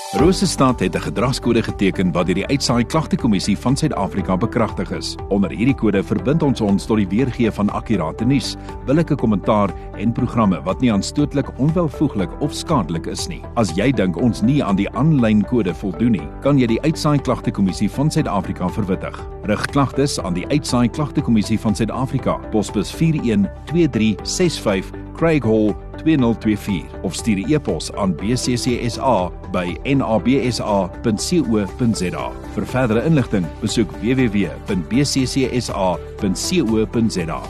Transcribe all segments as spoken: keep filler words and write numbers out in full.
Rosestad het 'n gedragskode geteken wat deur die Uitsaai Klagtekommissie van Suid-Afrika bekragtig is. Onder hierdie kode verbind ons ons tot die weergee van akkurate nuus, billike kommentaar en programme wat nie aanstootlik, onwelvoeglik of skadelik is nie. As jy dink ons nie aan die aanlyn kode voldoen nie, kan jy die Uitsaai Klagtekommissie van Suid-Afrika verwittig. Rig klagtes aan die Uitsaai Klagtekommissie van Suid-Afrika, posbus vier een twee drie ses vyf, Craig Hall twee nul twee vier of stuur 'n e-pos aan b c c s a by n a b s a punt co punt z a. Vir verdere inligting, besoek w w w punt b c c s a punt co punt z a.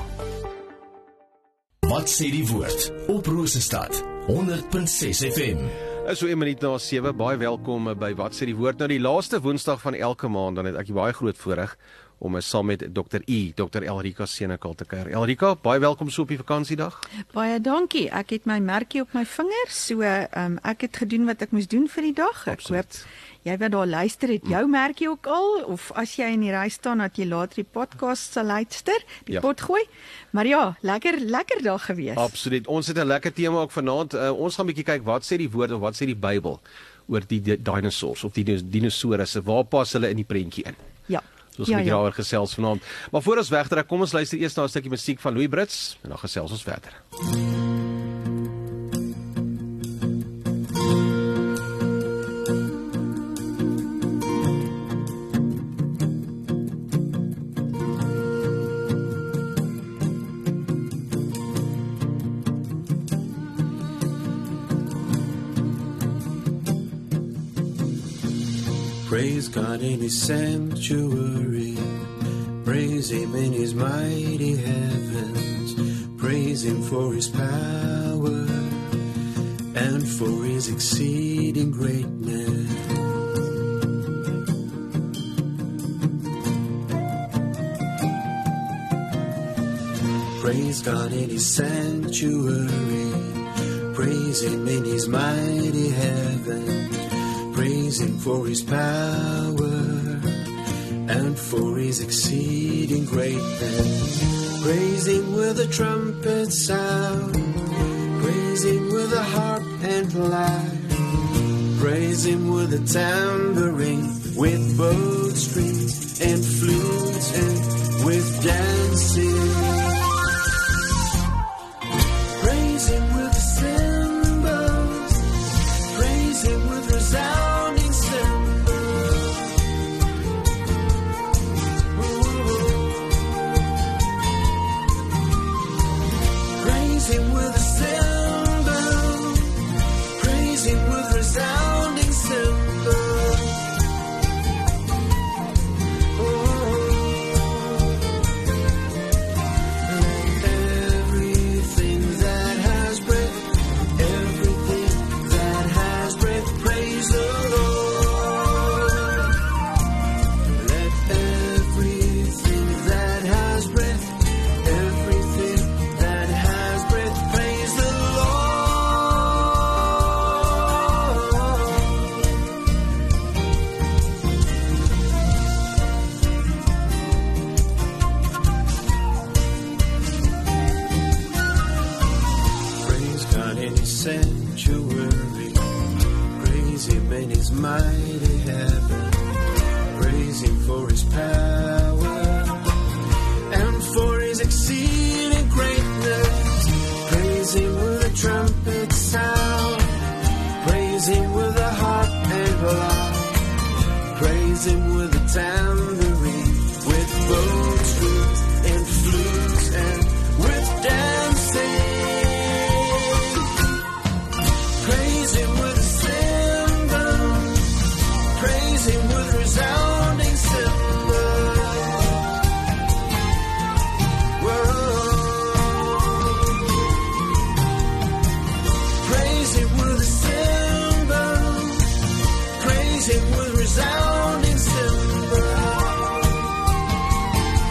Wat sê die woord op Rosestad honderd punt ses F M. So een minuut na sewe, baie welkom by Wat sê die woord. Nou die laaste woensdag van elke maand, dan het ek baie groot voorreg om saam met dokter I, dokter Elrika Senekal te kuier. Elrika, baie welkom so op die vakansiedag. Baie dankie. Ek het my merkie op my vinger, so um, ek het gedoen wat ek moes doen vir die dag. Ek Absoluut. hoop jy wat daar luister het jou merkie ook al, of as jy in die ry staan dat jy later die podcast sal luister, die Ja. pot gooi. Maar ja, lekker lekker dag gewees. Absoluut. Ons het 'n lekker tema ook vanaand. Uh, ons gaan 'n bietjie kyk wat sê die woord of wat sê die Bybel oor die di- dinosaurs of die dinosourusse. Waar pas hulle in die prentjie in? Ja. So ons ja, gaan 'n bietjie ja. daaroor gesels vanaand. Maar voor ons wegtrek, kom ons luister eers na 'n stukkie musiek van Louis Brits en dan gesels ons verder. Praise God in His sanctuary, praise Him in His mighty heavens, praise Him for His power and for His exceeding greatness. Praise God in His sanctuary, praise Him in His mighty heavens, praise Him for His power and for His exceeding greatness. Praise Him with a trumpet sound, praise Him with a harp and lyre, praise Him with a tambourine, with bowed strings and flutes and with dancing. Praise Him with cymbals, praise Him with resounding cymbals. Praise Him with a cymbal, praise Him with resounding cymbals. Let everything that has breath, everything that has breath, praise the Lord. Let everything that has breath, everything that has breath, praise the Lord. Praise God in His sanctuary, praise Him in His mighty heaven, praise Him for His power and for His exceeding greatness. Praise Him with a trumpet sound, praise Him with a harp and lyre, praise Him with a tambourine, with bowed strings and flutes and with dancing. Praise Him with a cymbal, praise Him with resounding cymbals. Whoa. Praise Him with a cymbal, praise Him with resounding cymbals.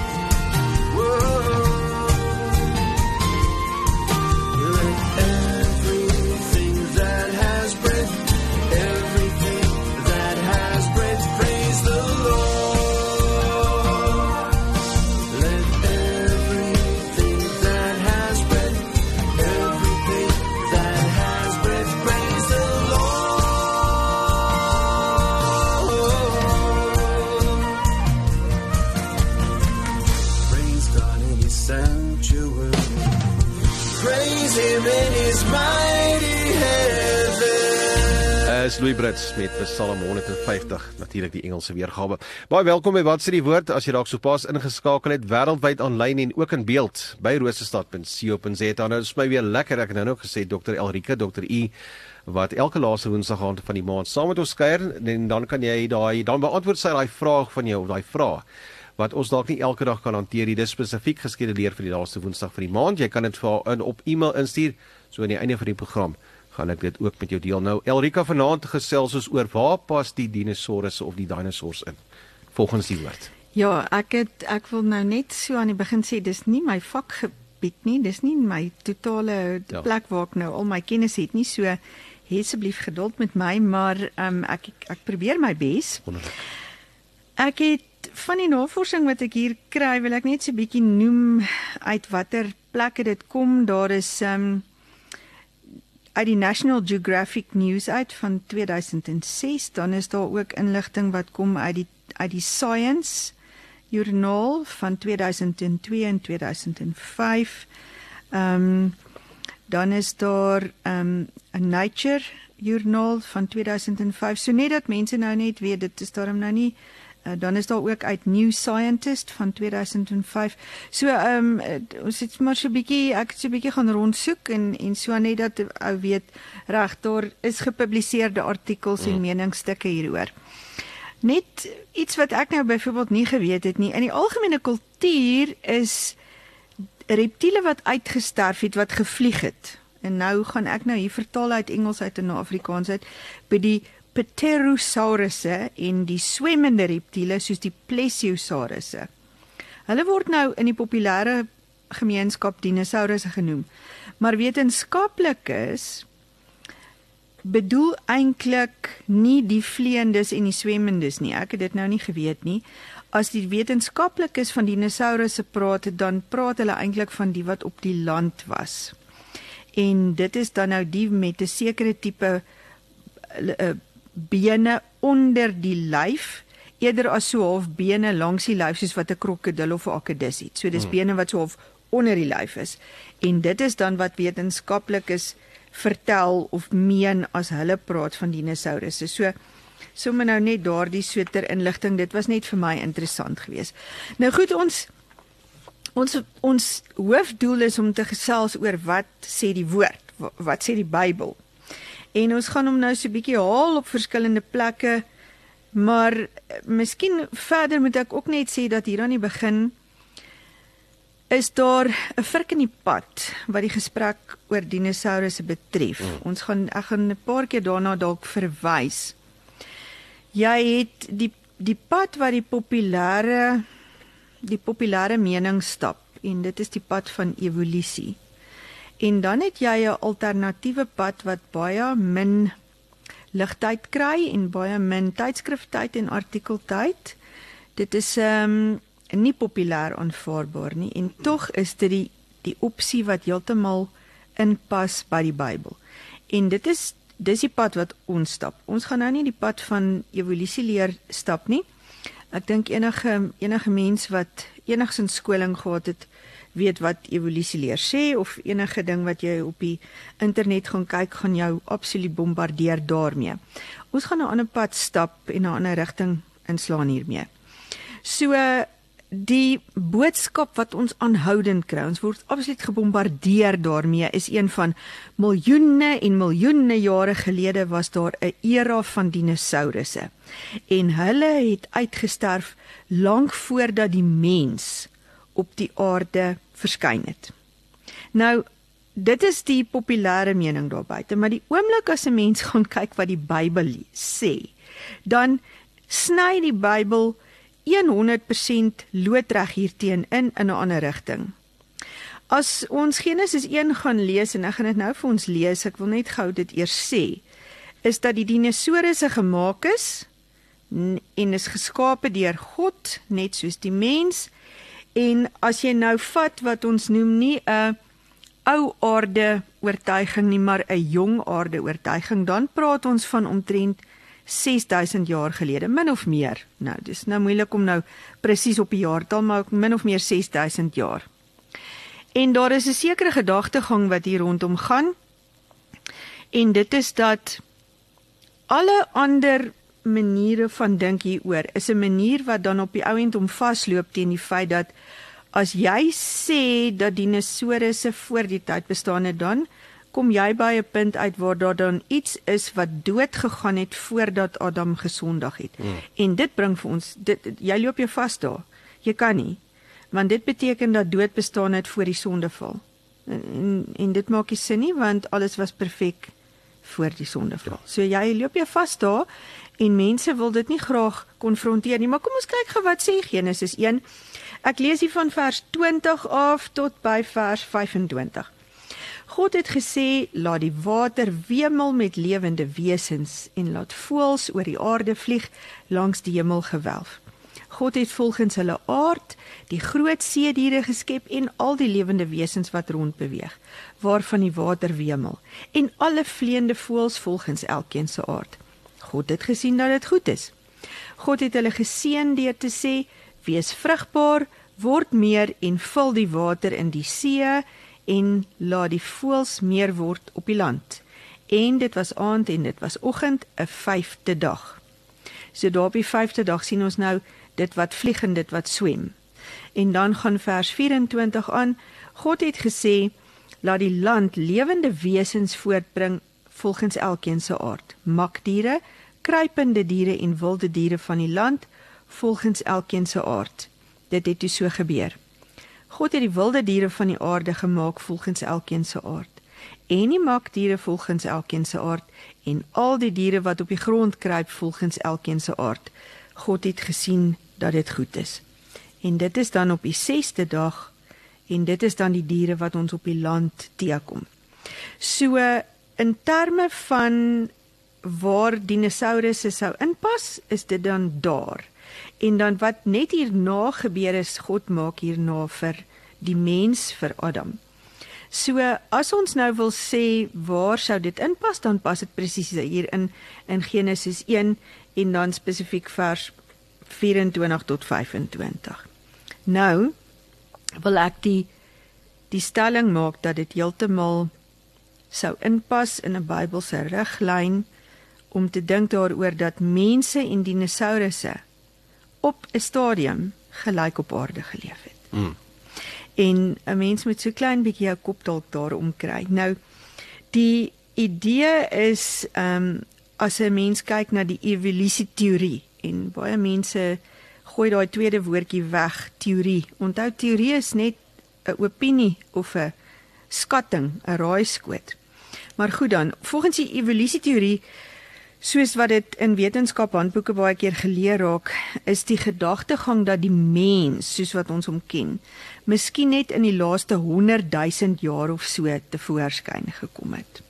is Louis Brits met Psalm honderdvyftig, natuurlik die Engelse weergawe. Baie welkom by Wat sê die woord, as jy dalk sopas ingeskakel het, wêreldwyd aanlyn en ook in beeld by rosestad punt co punt za. Nou is my weer lekker, ek het nou nog gesê dokter Elrika, dokter I, wat elke laaste woensdag aand van die maand saam met ons kuier, en dan kan jy daai dan beantwoord sy daai vraag van jou, daai vraag wat ons dalk nie elke dag kan hanteer nie. Dis spesifiek geskeduleer vir die laaste woensdag van die maand. Jy kan dit vir in op e-mail instuur, so aan die einde van die program gaan ek dit ook met jou deel. Nou, Elrika, vanaand gesels ons oor waar pas die dinosourusse of die dinosaurs in, volgens die woord. Ja, ek het ek wil nou net so aan die begin sê, dis nie my vakgebied nie, dis nie my totale Ja. plek waar ek nou al my kennis het nie, so hê asseblief geduld met my, maar um, ek, ek ek probeer my bes. Wonderlik. Ek het van die navorsing wat ek hier kry, wil ek net so 'n bietjie noem uit watter plekke dit kom. Daar is um, uit die National Geographic News uit van twee duisend ses, dan is daar ook inligting wat kom uit die uit die Science Journal van twee duisend twee en twee duisend vyf. Ehm um, dan is daar ehm um, 'n Nature Journal van twee duisend vyf. So net dat mense nou net weet, dit is daarom nou nie. Uh, dan is daar ook uit New Scientist van twee duisend vyf. So ehm um, ons het maar so 'n bietjie ek het so 'n bietjie gaan rondsoek en en so net dat ou weet reg daar is gepubliseerde artikels en meningsstukke hieroor. Net iets wat ek nou byvoorbeeld nie geweet het nie. In die algemene kultuur is reptiele wat uitgesterf het, wat gevlieg het. En nou gaan ek nou hier vertaal uit Engels uit en Afrikaans uit, by die Pterosaurusse en die swemmende reptiele soos die Plesiosaurusse. Hulle word nou in die populêre gemeenskap dinosourusse genoem, maar wetenskaplikes bedoel eintlik nie die vleendes en die swemmendes nie. Ek het dit nou nie geweet nie. As die wetenskaplikes van dinosourusse praat, dan praat hulle eintlik van die wat op die land was. En dit is dan nou die met 'n sekere tipe uh, bene onder die lyf, eerder as so half bene langs die lyf, soos wat 'n krokodil of 'n akedus het. So dis hmm. bene wat so half onder die lyf is. En dit is dan wat wetenskaplikes vertel of meen as hulle praat van dinosourusse. So sommer nou net daardie so ter inligting, dit was net vir my interessant geweest. Nou goed, ons ons ons hoofdoel is om te gesels oor wat sê die woord, wat, wat sê die Bybel. En ons gaan hom nou so 'n bietjie haal op verskillende plekke, maar miskien verder moet ek ook net sê dat hier aan die begin is daar 'n vrik in die pad wat die gesprek oor dinosourusse betref. Mm. Ons gaan ek gaan 'n paar keer daarna dalk verwys. Jy het die die pad wat die populêre die populêre mening stap, en dit is die pad van evolusie. En dan het jy 'n alternatiewe pad wat baie min ligtyd kry en baie min tydskriftyd en artikeltyd. Dit is ehm um, nie populêr aanvaarbaar nie, en tog is dit die die opsie wat heeltemal inpas by die Bybel. En dit is dis die pad wat ons stap. Ons gaan nou nie die pad van evolusie leer stap nie. Ek dink enige enige mens wat enigsins skoling gehad het, weet wat evolusie leer sê, of enige ding wat jy op die internet gaan kyk, gaan jou absoluut bombardeer daarmee. Ons gaan 'n ander pad stap en 'n ander rigting inslaan hiermee. So die boodskap wat ons aanhoudend kry, ons word absoluut gebombardeer daarmee, is een van miljoene en miljoene jare gelede was daar 'n era van dinosourusse. En hulle het uitgesterf lank voordat die mens op die aarde verskyn het. Nou, dit is die populêre mening daar buite, maar die oomblik as 'n mens gaan kyk wat die Bybel sê, dan sny die Bybel honderd persent loodreg hierteen in in 'n ander rigting. As ons Genesis een gaan lees, en ek gaan dit nou vir ons lees, ek wil net gou dit eers sê, is dat die dinosourusse gemaak is en is geskape deur God, net soos die mens. En as jy nou vat wat ons noem nie 'n ou aarde oortuiging nie, maar 'n jong aarde oortuiging, dan praat ons van omtrent ses duisend jaar gelede, min of meer. Nou, dis nou moeilik om nou presies op die jaartal, maar min of meer ses duisend jaar. En daar is 'n sekere gedagtegang wat hier rondom gaan, en dit is dat alle ander maniere van dink hieroor is 'n manier wat dan op die ou end om vasloop teen die feit dat as jy sê dat dinosourusse voor die tyd bestaan het, dan kom jy by 'n punt uit waar daar dan iets is wat dood gegaan het voordat Adam gesondig het. Hmm. En dit bring vir ons, dit, jy loop jou vas daar. Jy kan nie. Want dit beteken dat dood bestaan het voor die sondeval. En, en, en dit maak nie sin nie, want alles was perfek voor die sondeval. Ja. So jy loop jou vas daar, en mense wil dit nie graag konfronteer nie. Maar kom ons kyk gou wat sê Genesis een. Ek lees hier van vers twintig af tot by vers vyf-en-twintig. God het gesê, laat die water wemel met lewende wesens en laat voëls oor die aarde vlieg langs die hemelgewelf. God het volgens hulle aard die groot seediere geskep en al die lewende wesens wat rondbeweeg, waarvan die water wemel, en alle vleiende voëls volgens elkeen se aard. God het gesien dat dit goed is. God het hulle geseën deur te sê, wees vrugbaar, word meer en vul die water in die see en laat die voëls meer word op die land. En dit was aand en dit was oggend, 'n vyfde dag. So daar op die vyfde dag sien ons nou dit wat vlieg en dit wat swem. En dan gaan vers vyf-en-twintig aan, God het gesê, laat die land lewende wesens voortbring volgens elkeen se aard, makdiere, kruipende diere en wilde diere van die land, volgens elkeen se aard. Dit het toe so gebeur. God het die wilde diere van die aarde gemaak volgens elkeen se aard, en die makdiere volgens elkeen se aard, en al die diere wat op die grond kruip volgens elkeen se aard. God het gesien dat dit goed is. En dit is dan op die sesde dag, en dit is dan die diere wat ons op die land teekom. So, in terme van waar dinosourusse sou inpas, is dit dan daar. En dan wat net hierna gebeur is, God maak hierna vir die mens, vir Adam. So, as ons nou wil sê, waar sou dit inpas, dan pas dit presies hier in, in Genesis een, en dan spesifiek vers vyf-en-twintig tot vyf-en-twintig. Nou, wil ek die, die stelling maak, dat dit heeltemal sou inpas in 'n Bybelse riglyn, om te dink daaroor dat mense en dinosourusse op 'n stadium gelyk op aarde geleef het. Mm. En 'n mens moet so klein bietjie jou kop dalk daarom kry. Nou, die idee is, um, as 'n mens kyk na die evolusieteorie, en baie mense gooi daai tweede woordjie weg, teorie. Onthou, teorie is net 'n opinie of 'n skatting, 'n raaiskoot. Maar goed dan, volgens die evolusieteorie, soos wat dit in wetenskaphandboeke baie keer geleer raak, is die gedagtegang dat die mens, soos wat ons hom ken, miskien net in die laaste honderdduisend jaar of so tevoorskyn gekom het.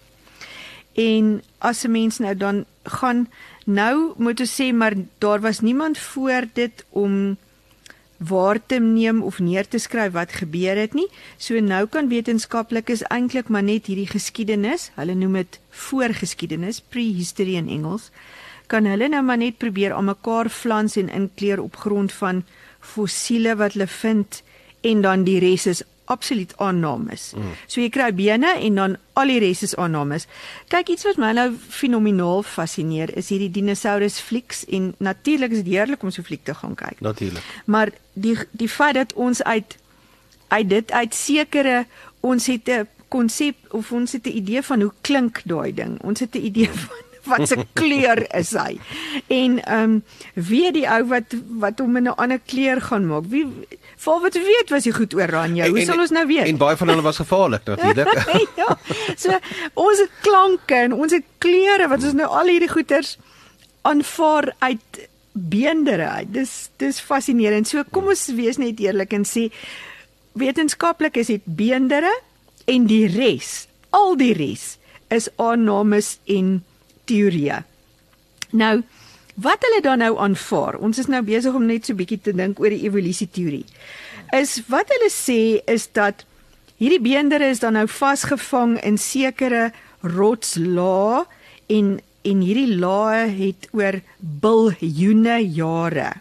En as 'n mens nou dan gaan, nou moet ons sê, maar daar was niemand voor dit om waar te neem of neer te skryf wat gebeur het nie. So nou kan wetenskaplikes eintlik maar net hierdie geskiedenis, hulle noem dit voorgeskiedenis, prehistory in Engels, kan hulle nou maar net probeer aan mekaar flans en inkleer op grond van fossiele wat hulle vind, en dan die res is absoluut aannames. Mm. So jy kry bene en dan al die res is aannames. Kyk, iets wat my nou fenomenaal fascineer is hierdie dinosaurus flieks, en natuurlik is dit heerlik om so fliek te gaan kyk. Natuurlik. Maar die die feit dat ons uit uit dit uit sekere, ons het 'n konsep of ons het 'n idee van hoe klink daai ding. Ons het 'n idee van wat se kleur is hy. En ehm um, wie die ou wat wat hom in 'n ander kleur gaan maak. Wie Val wat weet was jy goed oranje. Hoe en, sal ons nou weet? En baie van hulle was gevaarlik natuurlik. Ja. So ons het klanke en ons het kleure wat ons nou al hierdie goeters aanvaar uit beendere uit. Dis dis fascinerend. So kom ons wees net eerlik en sê wetenskaplikes het beendere en die res, al die res is aannames en teorieë. Nou, wat hulle dan nou aanvaar, ons is nou besig om net so bietjie te dink oor die evolusieteorie, is wat hulle sê is dat hierdie beendere is dan nou vasgevang in sekere rotslae, en, en hierdie lae het oor biljoene jare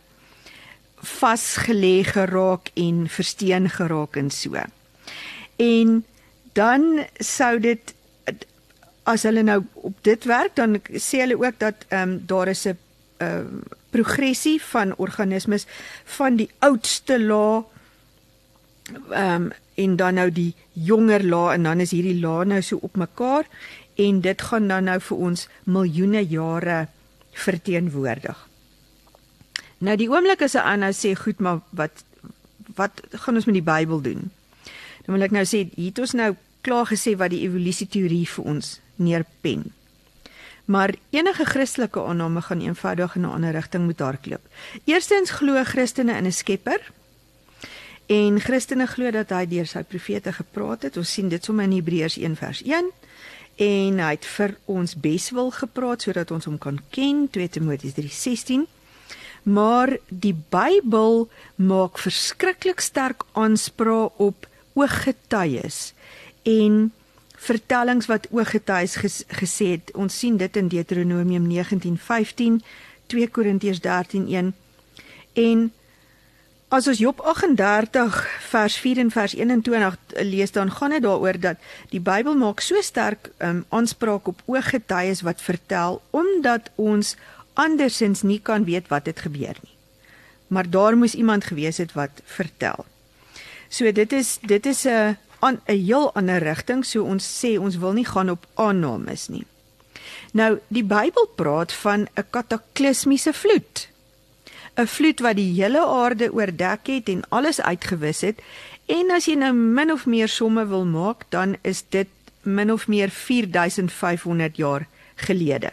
vasgelê geraak en versteen geraak en so. En dan sou dit, as hulle nou op dit werk, dan sê hulle ook dat um, daar is 'n uh, progressie van organismes van die oudste laag um, en dan nou die jonger laag, en dan is hierdie laag nou so op mekaar, en dit gaan dan nou vir ons miljoene jare verteenwoordig. Nou die oomblik as 'n ander sê, goed, maar wat, wat gaan ons met die Bybel doen? Dan wil ek nou sê, hier het ons nou klaar gesê wat die evolusieteorie vir ons neerpen. Maar enige Christelike aanname gaan eenvoudig in 'n ander rigting moet hardloop. Eerstens glo Christene in 'n Skepper, en Christene glo dat hy deur sy profete gepraat het. Ons sien dit sommer in Hebreërs een vers een, en hy het vir ons beswil gepraat sodat ons hom kan ken, twee Timoteus drie sestien. Maar die Bybel maak verskriklik sterk aanspraak op ooggetuies en vertellings wat ooggetuies ges, gesê het. Ons sien dit in Deuteronomium negentien vyftien, twee Korintiërs dertien een. En as ons Job agt en dertig vers vier en vers eenentwintig lees, dan gaan dit daaroor dat die Bybel maak so sterk um, aanspraak op ooggetuies wat vertel, omdat ons andersins nie kan weet wat het gebeur nie. Maar daar moes iemand gewees het wat vertel. So dit is dit is 'n 'n heel ander rigting, so ons sê ons wil nie gaan op aannames nie. Nou, die Bybel praat van 'n kataklismiese vloed. 'n Vloed wat die hele aarde oordek het en alles uitgewis het, en as jy nou min of meer somme wil maak, dan is dit min of meer vier duisend vyfhonderd jaar gelede.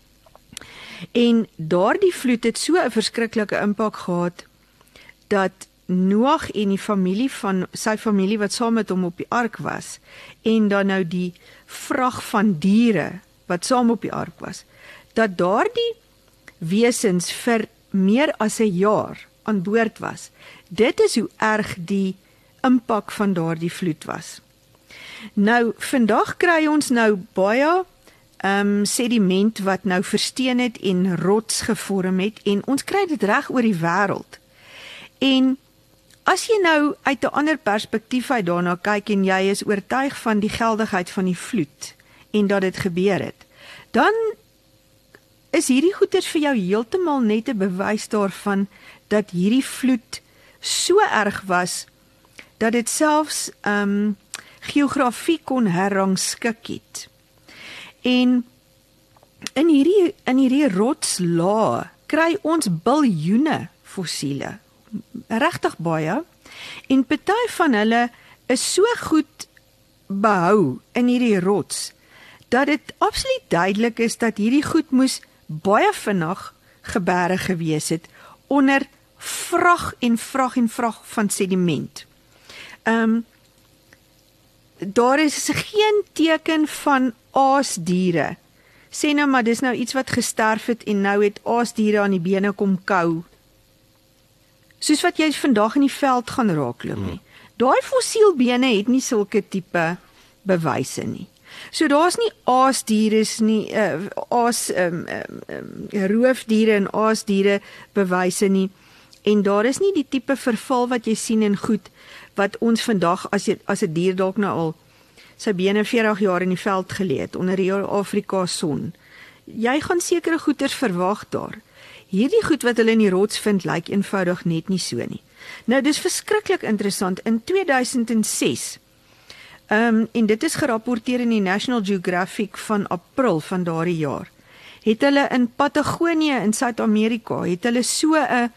En daardie vloed het so 'n verskriklike impak gehad, dat Noag en die familie van sy familie wat saam met hom op die ark was, en dan nou die vrag van diere wat saam op die ark was, dat daardie wesens vir meer as 'n jaar aan boord was. Dit is hoe erg die impak van daardie vloed was. Nou, vandag kry ons nou baie um, sediment wat nou versteen het en rots gevorm het, en ons kry dit reg oor die wêreld. En as jy nou uit 'n ander perspektief uit daarna kyk, en jy is oortuig van die geldigheid van die vloed, en dat dit gebeur het, dan is hierdie goeters vir jou heeltemal net 'n bewys daarvan dat hierdie vloed so erg was dat dit selfs um, geografie kon herrangskik het. En in hierdie in hierdie rotslaag kry ons biljoene fossiele, regtig baie, en party van hulle is so goed behou in hierdie rots dat dit absoluut duidelik is dat hierdie goed moes baie vinnig geberg gewees het onder vrag en vrag en vrag van sediment. Um, daar is geen teken van aasdiere. Sê nou maar dis nou iets wat gesterf het en nou het aasdiere aan die bene kom kou. Soos wat jy vandag in die veld gaan raakloop nie. Daai fossielbene het nie sulke tipe bewyse nie. So daar's nie aasdiere nie, uh, aas um, um, roofdiere en aasdiere bewyse nie. En daar is nie die tipe verval wat jy sien in goed wat ons vandag as jy, as 'n dier dalk nou al sy bene veertig jaar in die veld gelê het onder die Afrika son. Jy gaan sekere goeders verwag daar. Hierdie goed wat hulle in die rots vind, lyk eenvoudig net nie so nie. Nou dis verskriklik interessant. In twee duisend ses Um, en dit is gerapporteer in die National Geographic van April van daardie jaar, het hulle in Patagonië in Suid-Amerika, het hulle so 'n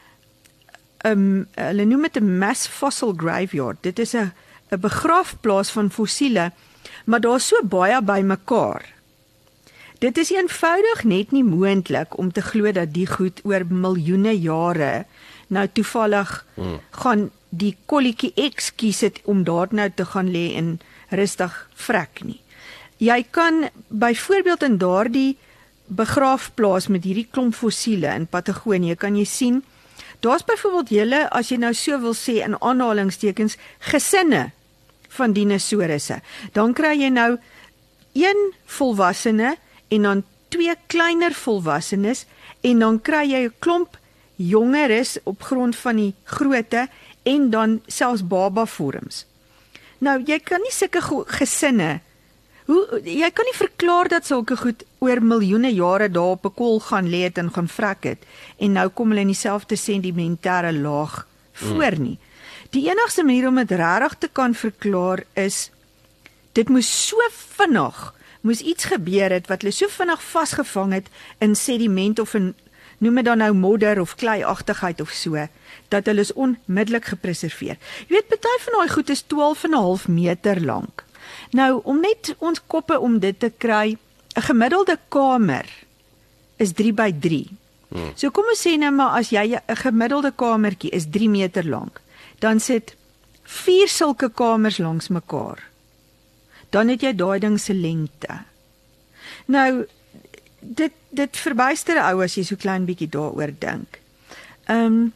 um, hulle noem dit 'n mass fossil graveyard. Dit is 'n 'n begraafplaas van fossiele, maar daar's so baie bymekaar. Dit is eenvoudig net nie moontlik om te glo dat die goed oor miljoene jare nou toevallig hmm. gaan die kolletjie X kies het om daar nou te gaan lê en rustig vrek nie. Jy kan byvoorbeeld in daardie begraafplaas met hierdie klomp fossiele in Patagonië kan jy sien, daar's byvoorbeeld julle, as jy nou so wil sê in aanhalingstekens, gesinne van dinosourusse. Dan kry jy nou een volwassene en dan twee kleiner volwassenes en dan kry jy 'n klomp jongeres op grond van die grootte en dan selfs baba vorms. Nou, jy kan nie sulke gesinne, Hoe jy kan nie verklaar dat sulke goed oor miljoene jare daar op 'n kol gaan lê het en gaan vrek het en nou kom hulle in dieselfde sedimentêre laag voor nie. Die enigste manier om dit regtig te kan verklaar is dit moes so vinnig, moes iets gebeur het wat hulle so vinnig vasgevang het in sediment of in noem dit dan nou modder of kleiagtigheid of so, dat hulle is onmiddellik gepreserveer. Jy weet, party van daai goed is twaalf en 'n half meter lank. Nou, om net ons koppe om dit te kry, 'n gemiddelde kamer is drie by drie. Hmm. So kom ons sê nou maar, as jy 'n gemiddelde kamertjie is drie meter lank, dan sit vier sulke kamers langs mekaar. Dan het jy daai ding se lengte. Nou, dit dit verbuister 'n ou as jy so klein bietjie daaroor dink. Ehm um,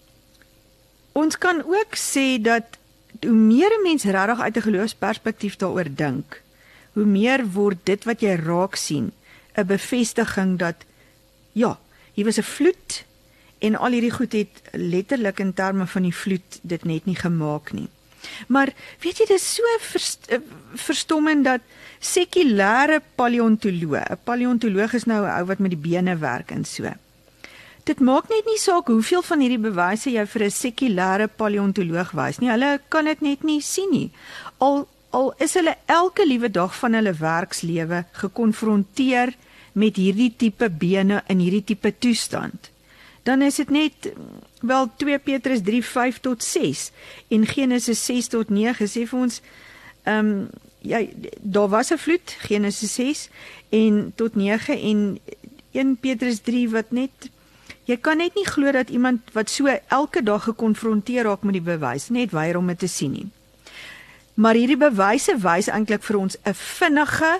ons kan ook sê dat hoe meer 'n mens regtig uit 'n geloofsperspektief daaroor dink, hoe meer word dit wat jy raak sien 'n bevestiging dat ja, hier was 'n vloed en al hierdie goed het letterlik in terme van die vloed dit net nie gemaak nie. Maar weet jy, dit is so verst, verstommend dat sekulêre paleontoloog, 'n paleontoloog is nou 'n ou wat met die bene werk en so. Dit maak net nie saak hoeveel van hierdie bewyse jy vir 'n sekulêre paleontoloog wys nie. Hulle kan dit net nie sien nie. Al al is hulle elke liewe dag van hulle werkslewe gekonfronteer met hierdie tipe bene in hierdie tipe toestand. Dan is dit net wel twee Petrus drie vyf tot ses en Genesis ses tot nege sê vir ons ehm um, ja, daar was 'n vloed, Genesis ses en tot nege en een Petrus drie wat net jy kan net nie glo dat iemand wat so elke dag gekonfronteer raak met die bewys net weier om dit te sien nie. Maar hierdie bewyse wys eintlik vir ons 'n vinnige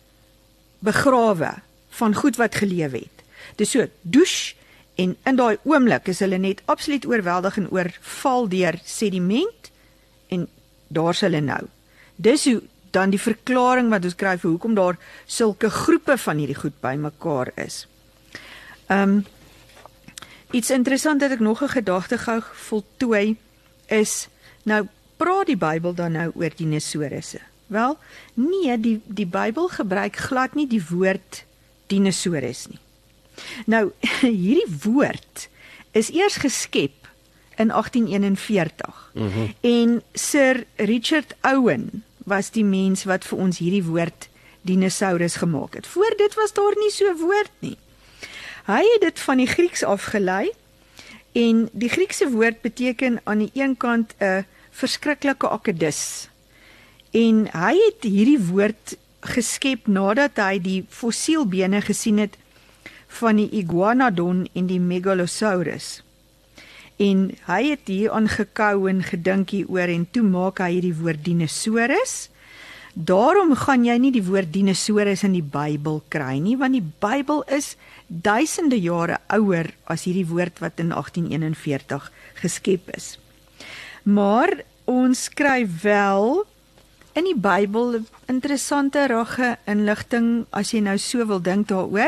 begrawe van goed wat geleef het. Dis so douche en in daai oomblik is hulle net absoluut oorweldig en oorval deur sediment en daar's hulle nou. Dis hoe dan die verklaring wat ons kry vir hoekom daar sulke groepe van hierdie goed bymekaar is. Ehm um, Iets interessant dat ek nog 'n gedagte gou voltooi is, nou praat die Bybel dan nou oor dinosourusse. Wel, nee, die die Bybel gebruik glad nie die woord dinosaurus nie. Nou, hierdie woord is eers geskep in agtien eenenveertig. Mm-hmm. En Sir Richard Owen was die mens wat vir ons hierdie woord dinosaurus gemaak het. Voor dit was daar nie so 'n woord nie. Hy het dit van die Grieks afgelei en die Griekse woord beteken aan die een kant 'n verskriklike akedus. En hy het hierdie woord geskep nadat hy die fossielbene gesien het van die iguanodon en die megalosaurus. En hy het hier aangekou en gedink hieroor en toe maak hy hierdie woord dinosaurus. Daarom gaan jy nie die woord dinosaurus in die Bybel kry nie, want die Bybel is duisende jare ouer as hierdie woord wat in agtien eenenveertig geskep is. Maar ons kry wel in die Bybel interessante ragge inligting as jy nou so wil dink daaroor.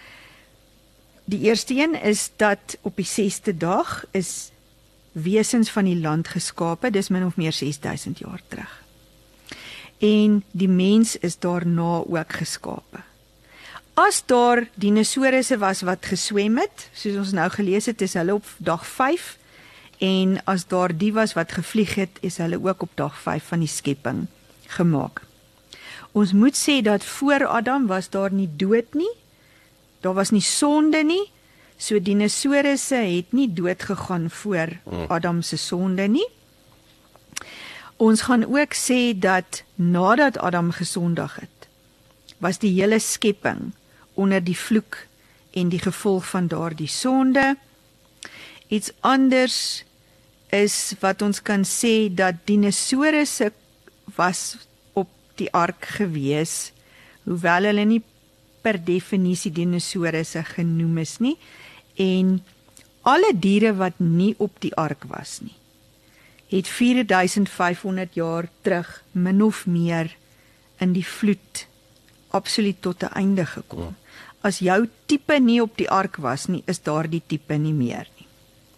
Die eerste een is dat op die sesde dag is wesens van die land geskape, dis min of meer ses duisend jaar terug. En die mens is daarna ook geskape. As daar dinosourusse was wat geswem het, soos ons nou gelees het, is hulle op dag vyf, en as daar die was wat gevlieg het, is hulle ook op dag vyf van die skepping gemaak. Ons moet sê dat voor Adam was daar nie dood nie, daar was nie sonde nie, so dinosourusse het nie dood gegaan voor Adam se sonde nie. Ons gaan ook sê dat nadat Adam gesondig het, was die hele skepping onder die vloek en die gevolg van daardie sonde. Iets anders is wat ons kan sê dat dinosourusse was op die ark gewees, hoewel hulle nie per definisie dinosourusse genoem is nie, en alle diere wat nie op die ark was nie, het vier duisend vyfhonderd jaar terug min of meer in die vloed absoluut tot 'n einde gekom. As jou tipe nie op die ark was nie, is daar die tipe nie meer nie.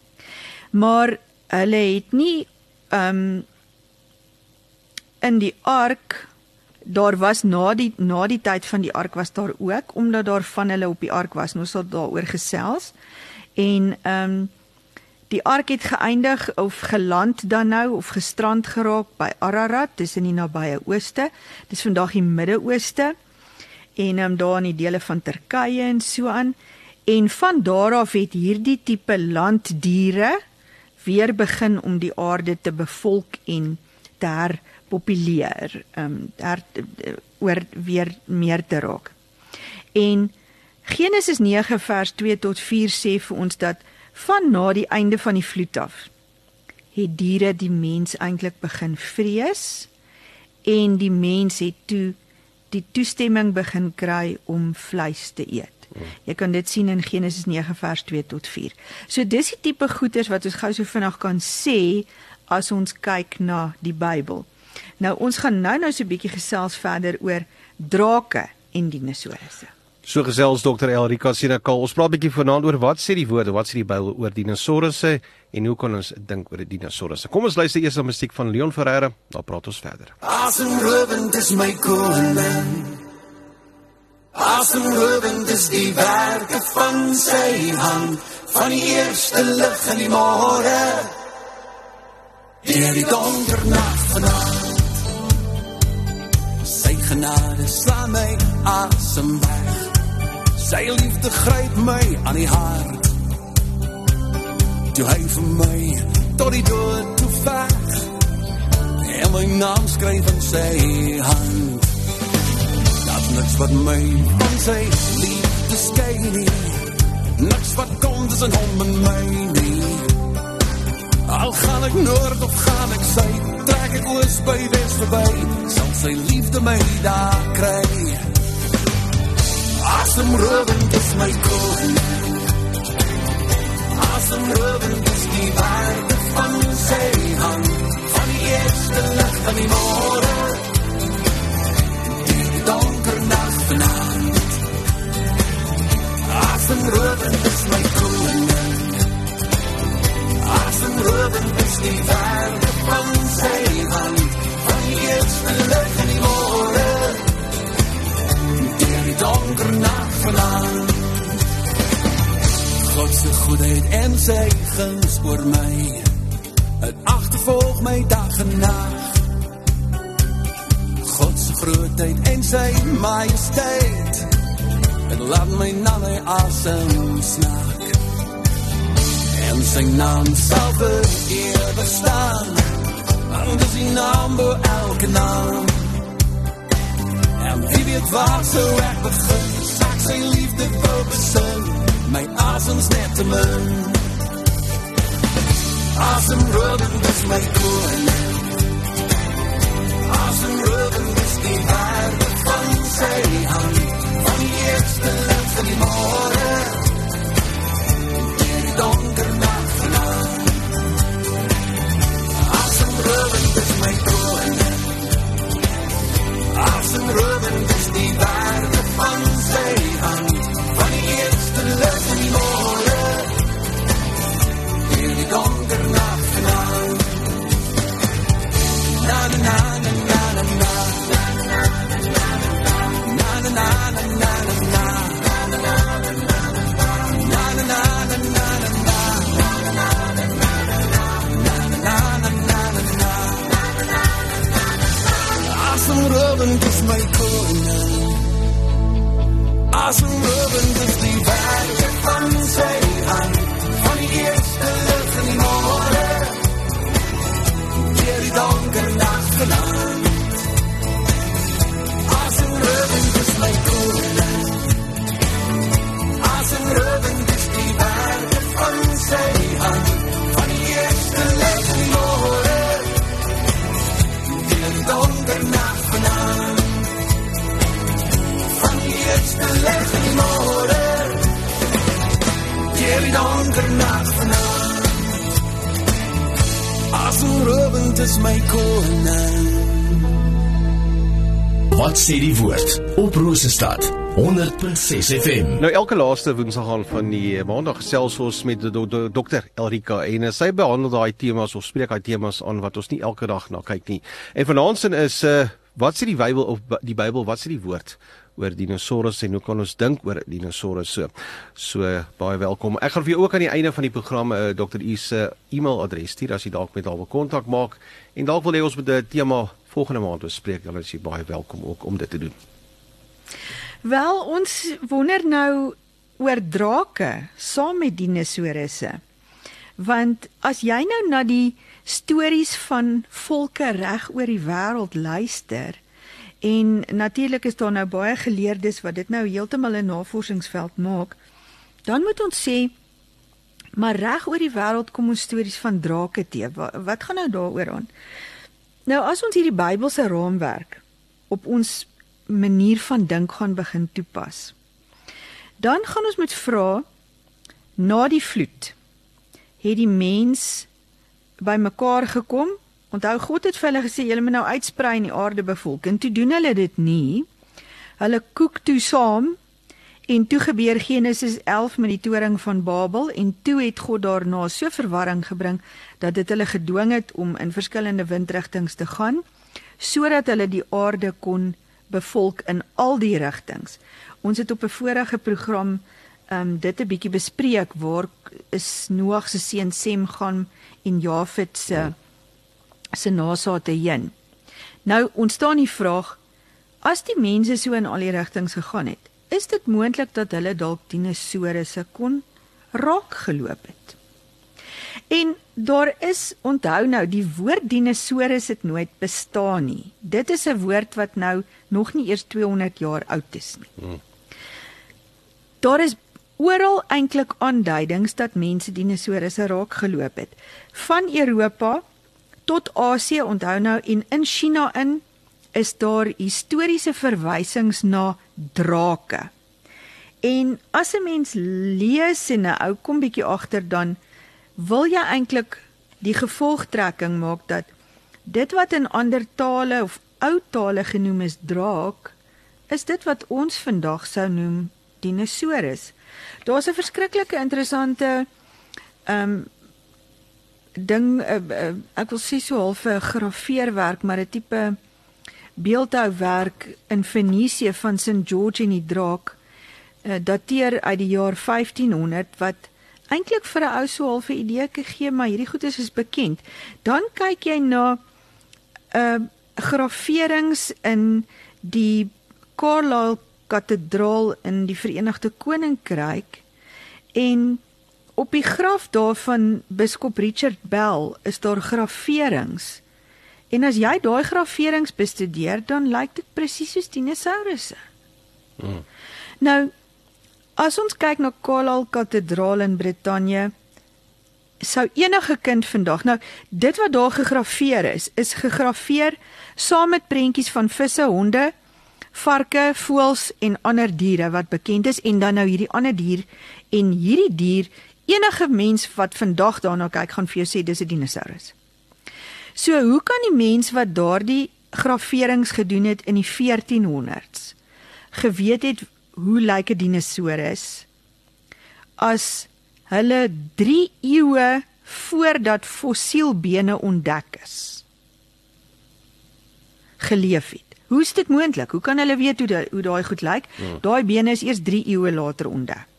Maar hulle het nie um, in die ark daar was na die, na die tyd van die ark was daar ook, omdat daar van hulle op die ark was, nou sal daaroor gesels, en um, die ark het geëindig, of geland dan nou, of gestrand geraak by Ararat, dis in die nabye ooste, dis vandag die Midde-Ooste, en um, daar in die dele van Turkye en so aan, en van daar af het hierdie tipe landdiere weer begin om die aarde te bevolk en te herpopuleer, um, her, oor weer meer te raak. En Genesis nege vers twee tot vier sê vir ons dat van na die einde van die vloed af, het diere die mens eintlik begin vrees, en die mens het toe die toestemming begin kry om vleis te eet. Jy kan dit sien in Genesis nege vers twee tot vier. So dis die tipe goeders wat ons gou so vinnig kan sê as ons kyk na die Bybel. Nou ons gaan nou nou so 'n bietjie gesels verder oor drake en dinosourusse. So gesels dokter Elrika Senekal. Ons praat 'n bietjie vanaand oor wat sê die woorde, wat sê die Bybel oor dinosourusse en hoe kan ons dink oor die dinosourusse. Kom ons luister eers na musiek van Leon Ferreira, dan praat ons verder. Asemrowend is my koning. Asemrowend is die werke van sy hand, van die eerste lig in die môre, deur die donker nag vanaand. Sy genade slaan my asem weg, sy liefde gryp my aan die hart, toe hy vir my tot die dood toe veg, en my naam skryf in sy hand. Daar's niks wat my van sy liefde skei nie, niks wat kom tussen hom en my nie. Al gaan ek noord of gaan ek suid, trek ek oos by wes verby, sal sy liefde my daar kry. Asemrowend is my koning, asemrowend is die waarde van sy hand, van die eerste lig van die môre, die donker nag vanaand. Asemrowend is my koning, asemrowend is die waarde van sy hand, van die eerste lig van die môre, die donker nag vanaand. God se goedheid en sy guns oor my, het agtervolg my dag en nag. God se grootheid en sy majesteit, het laat my na my asem snak. En sy naam sal vir ewig staan, en dis die naam bo elke naam. En wie weet waar so ek begin, sak sy liefde wil besin, my asems net te min. Asemrowend is my koning, asemrowend is die waarde van sy hand, van die eerste lig van die môre, die donker nag vanaand. Asemrowend is my koning, asemrowend is die waarde van sy hand, van die eerste lig in die môre, deur die donker nag vanaand. Na na na na na na na, na na na na na na, na na na na. Asemrowend is my koning, asemrowend is die werke van sy hand, van die eerste lig in die môre, deur die donker nag vanaand. Asemrowend is my koning, asemrowend is die werke van sy hand, van die eerste lig in die môre, deur die donker nag vanaand. Van die eerste lig in die môre, deur die donker nag vanaand. Asemrowend is my koning. Wat sê die woord op Rosestad honderd punt ses F M. Nou elke laaste woensdag aan van die maandag gesels ons met do, do, dokter Elrika en sy behandel daai temas of spreek daai temas aan wat ons nie elke dag na kyk nie. En vanaand sin is uh, wat sê die Bybel of die Bybel, wat sê die woord oor dinosaurus en hoe kan ons dink oor dinosaurus? So, so baie welkom. Ek gaan vir jou ook aan die einde van die program uh, dokter U se e-mailadres stuur as jy dalk met haar wil kontak maak en dalk wil jy ons met 'n tema volgende maand bespreek, dan is jy baie welkom ook om dit te doen. Wel, ons wonder nou oor drake saam met dinosourusse. Want as jy nou na die stories van volke reg oor die wêreld luister, en natuurlik is daar nou baie geleerdes wat dit nou heeltemal 'n navorsingsveld maak, dan moet ons sê, maar reg oor die wêreld kom ons stories van drake te. Wat, wat gaan nou daaroor aan? Nou as ons hierdie Bybelse raamwerk op ons manier van dink gaan begin toepas, dan gaan ons moet vra, na die vloed, het die mens bymekaar gekom. Onthou, God het vir hulle gesê, julle moet nou uitsprei en die aarde bevolk, en toe doen hulle dit nie. Hulle koek toe saam, en toe gebeur Genesis elf met die toring van Babel, en toe het God daarna so verwarring gebring, dat dit hulle gedwing het om in verskillende windrigtings te gaan, sodat hulle die aarde kon bevolk in al die rigtings. Ons het op 'n vorige program um, dit 'n bietjie bespreek, waar is Noag se seun Sem gaan en Jafet se se nasate heen. Nou ontstaan die vraag, as die mense so in al die rigtings gegaan het, is dit moontlik dat hulle dalk dinosourusse kon raak geloop het? En daar is, onthou nou, die woord dinosaurus het nooit bestaan nie. Dit is 'n woord wat nou nog nie eers tweehonderd jaar oud is nie. Hmm. Daar is oral eintlik aanduidings dat mense dinosourusse raak geloop het. Van Europa tot Asië, onthou nou, en in China in, is daar historiese verwysings na drake. En as 'n mens lees en 'n ou kom bietjie agter, dan wil jy eintlik die gevolgtrekking maak dat dit wat in ander tale of ou tale genoem is draak, is dit wat ons vandag sou noem dinosaurus. Daar's 'n verskriklike interessante um, ding, uh, uh, ek wil sê so half 'n grafeerwerk, maar 'n tipe beeldhouwerk in Fenisië van Saint George en die draak, uh, dateer uit die jaar vyftienhonderd, wat eintlik vir 'n ou so half 'n idee gegee, maar hierdie goed is, is bekend. Dan kyk jy na uh, graferings in die Carlisle Kathedraal in die Verenigde Koninkryk, en op die graf daarvan biskop Richard Bell is daar graferings. En as jy daai graferings bestudeer, dan lyk dit presies soos dinosourusse. Hmm. Nou, as ons kyk na Carlisle Kathedraal in Brittanje, sou enige kind vandag, nou, dit wat daar gegrafeer is, is gegrafeer saam met prentjies van visse, honde, varke, voëls en ander diere wat bekend is, en dan nou hierdie ander dier, en hierdie dier, enige mens wat vandag daarna kyk, gaan vir jou sê, dis 'n dinosaurus. So, hoe kan die mens wat daardie graferings gedoen het in die veertienhonderd's, geweet het, hoe lyk 'n dinosaurus, as hulle drie eeue voordat fossielbene ontdek is, geleef het? Hoe is dit moontlik? Hoe kan hulle weet hoe, die, hoe daai goed lyk? Hmm. Daai bene is eers drie eeue later ontdek.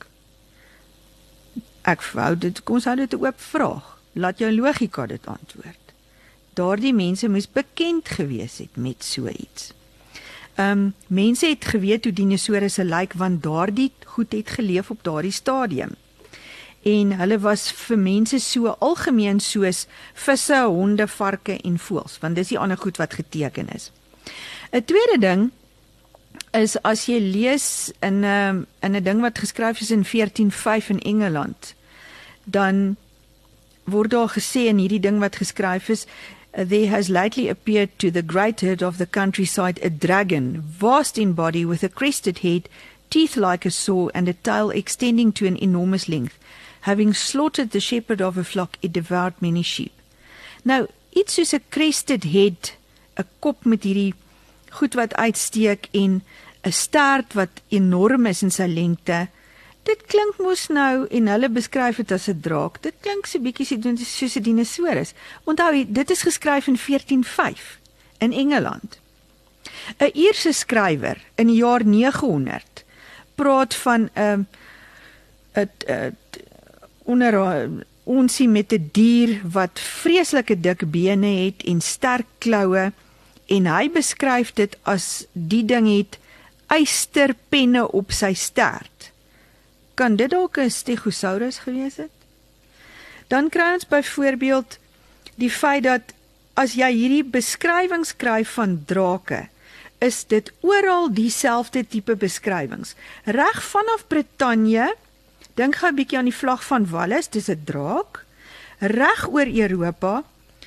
Ek wou dit, kom ons hou dit 'n oop vraag. Laat jou logika dit antwoord. Daardie mense moes bekend gewees het met so iets. Um, mense het geweet hoe dinosourusse lyk, want daardie goed het geleef op daardie stadium. En hulle was vir mense so algemeen soos visse, honde, varke en voëls, want dis die ander goed wat geteken is. 'n Tweede ding is, as jy lees in 'n in 'n ding wat geskryf is in veertien o vyf in Engeland, dan word daar gesê in hierdie ding wat geskryf is, there has lately appeared to the great herd of the countryside a dragon, vast in body with a crested head, teeth like a saw and a tail extending to an enormous length. Having slaughtered the shepherd of a flock, it devoured many sheep. Nou, iets soos 'n crested head, 'n kop met hierdie goed wat uitsteek en 'n stert wat enorm is in sy lengte, dit klink mos nou, en hulle beskryf dit as 'n draak, dit klink so bietjie soos 'n dinosaurus. Onthou, dit is geskryf in veertien o vyf in Engeland. 'n Ierse skrywer in die jaar nege honderd praat van 'n um, 'n onder onsie met 'n dier wat vreeslike dik bene het en sterk kloue, en hy beskryf dit as die ding het ysterpenne op sy stert. Kan dit dalk 'n Stegosaurus gewees het? Dan kry ons byvoorbeeld die feit dat as jy hierdie beskrywings kry van drake, is dit oral dieselfde tipe beskrywings. Reg vanaf Brittanje, dink gou 'n bietjie aan die vlag van Wallis, dis 'n draak, reg oor Europa,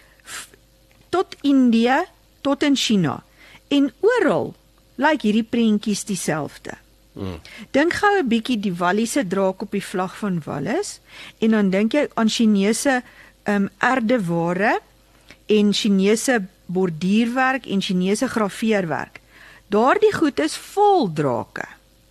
tot Indië, tot in China, en oral lyk hierdie prentjies dieselfde. Mm. Dink gou 'n bietjie die Walliese draak op die vlag van Wallis, en dan dink jy aan Chinese um, erdeware, en Chinese borduurwerk, en Chinese grafeerwerk. Daardie goed is vol drake.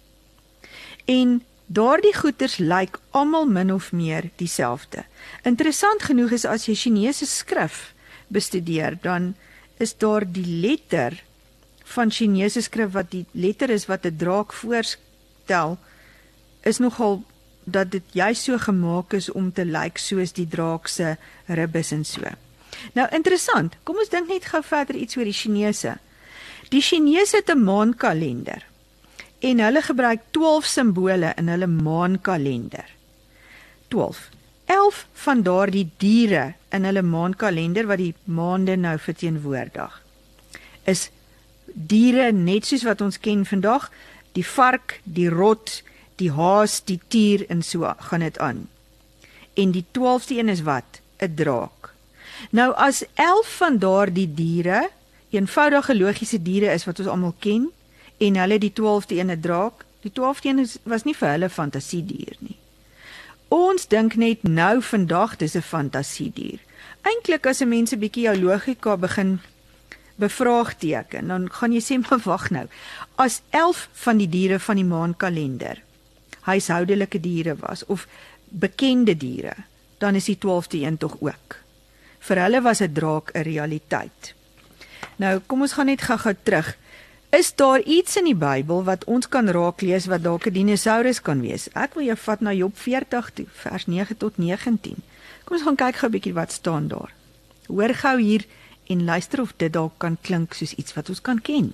En daardie goeders lyk almal min of meer dieselfde. Interessant genoeg is as jy Chinese skrif bestudeer, dan is daar die letter van Chinese skrif, wat die letter is wat 'n draak voorstel, is nogal dat dit juist so gemaak is om te lyk soos die draak se ribbes en so. Nou interessant, kom ons dink net gou verder iets oor die Chinese. Die Chinese het 'n maankalender, en hulle gebruik twaalf simbole in hulle maankalender. twaalf. elf van daardie diere in hulle maankalender, wat die maande nou verteenwoordig, is diere net soos wat ons ken vandag, die vark, die rot, die haas, die tier, en so gaan dit aan. En die twaalfde een is wat? 'n draak. Nou as elf van daardie diere, eenvoudige logiese diere is wat ons almal ken, en hulle die twaalfde een 'n draak, die twaalfde een is, was nie vir hulle fantasiedier nie. Ons dink net nou vandag dis 'n fantasiedier. Eintlik as 'n mens 'n bietjie jou logika begin bevraagteken, dan gaan jy sê, maar wag nou, as elf van die diere van die maankalender huishoudelike diere was, of bekende diere, dan is die twaalfde een tog ook. Vir hulle was 'n draak 'n realiteit. Nou, kom ons gaan net gou-gou terug. Is daar iets in die Bybel wat ons kan raaklees wat dalk 'n dinosaurus kan wees? Ek wil jou vat na Job veertig toe, vers nege tot negentien. Kom ons gaan kyk gou 'n bietjie wat staan daar. Hoor gou hier en luister of dit dalk kan klink soos iets wat ons kan ken.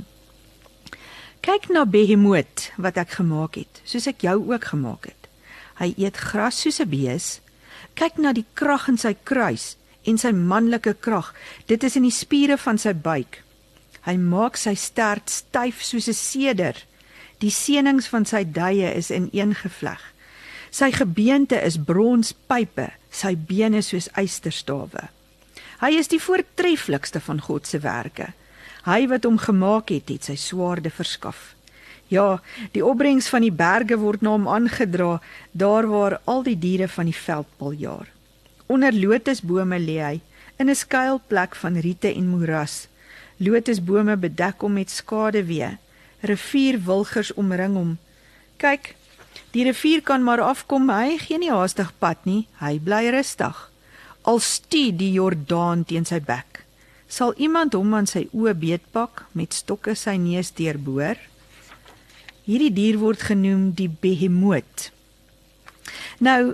Kyk na Behemoth wat ek gemaak het, soos ek jou ook gemaak het. Hy eet gras soos 'n bees. Kyk na die krag in sy kruis en sy manlike krag. Dit is in die spiere van sy buik. Hy maak sy stert styf soos 'n seder. Die seenings van sy duie is ineengevleg. Sy gebeente is bronspype, sy bene soos ysterstawe. Hy is die voortreffelikste van God se werke. Hy wat hom gemaak het, het sy swaarde verskaf. Ja, die opbrengs van die berge word na hom aangedra, daar waar al die diere van die veld paljaar. Onder lotusbome lê hy, in 'n skuilplek van riete en moeras. Lotusbome bedek hom met skaduwee. Rivierwilgers omring hom. Kyk, die rivier kan maar afkom, hy gee nie haastig pad nie, hy bly rustig. Al stuur die Jordaan teen sy bek. Sal iemand hom aan sy oë beetpak, met stokke sy neus deurboor? Hierdie dier word genoem die Behemoth. Nou,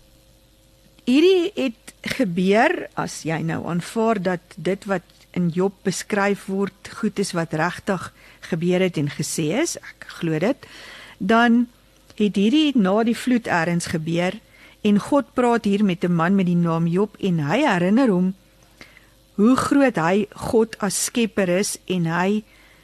hierdie het gebeur, as jy nou aanvaar dat dit wat in Job beskryf word, goed is wat regtig gebeur het en gesê is, ek glo dit, dan het hierdie na die vloed ergens gebeur, en God praat hier met 'n man met die naam Job, en hy herinner hom hoe groot hy God as skepper is, en hy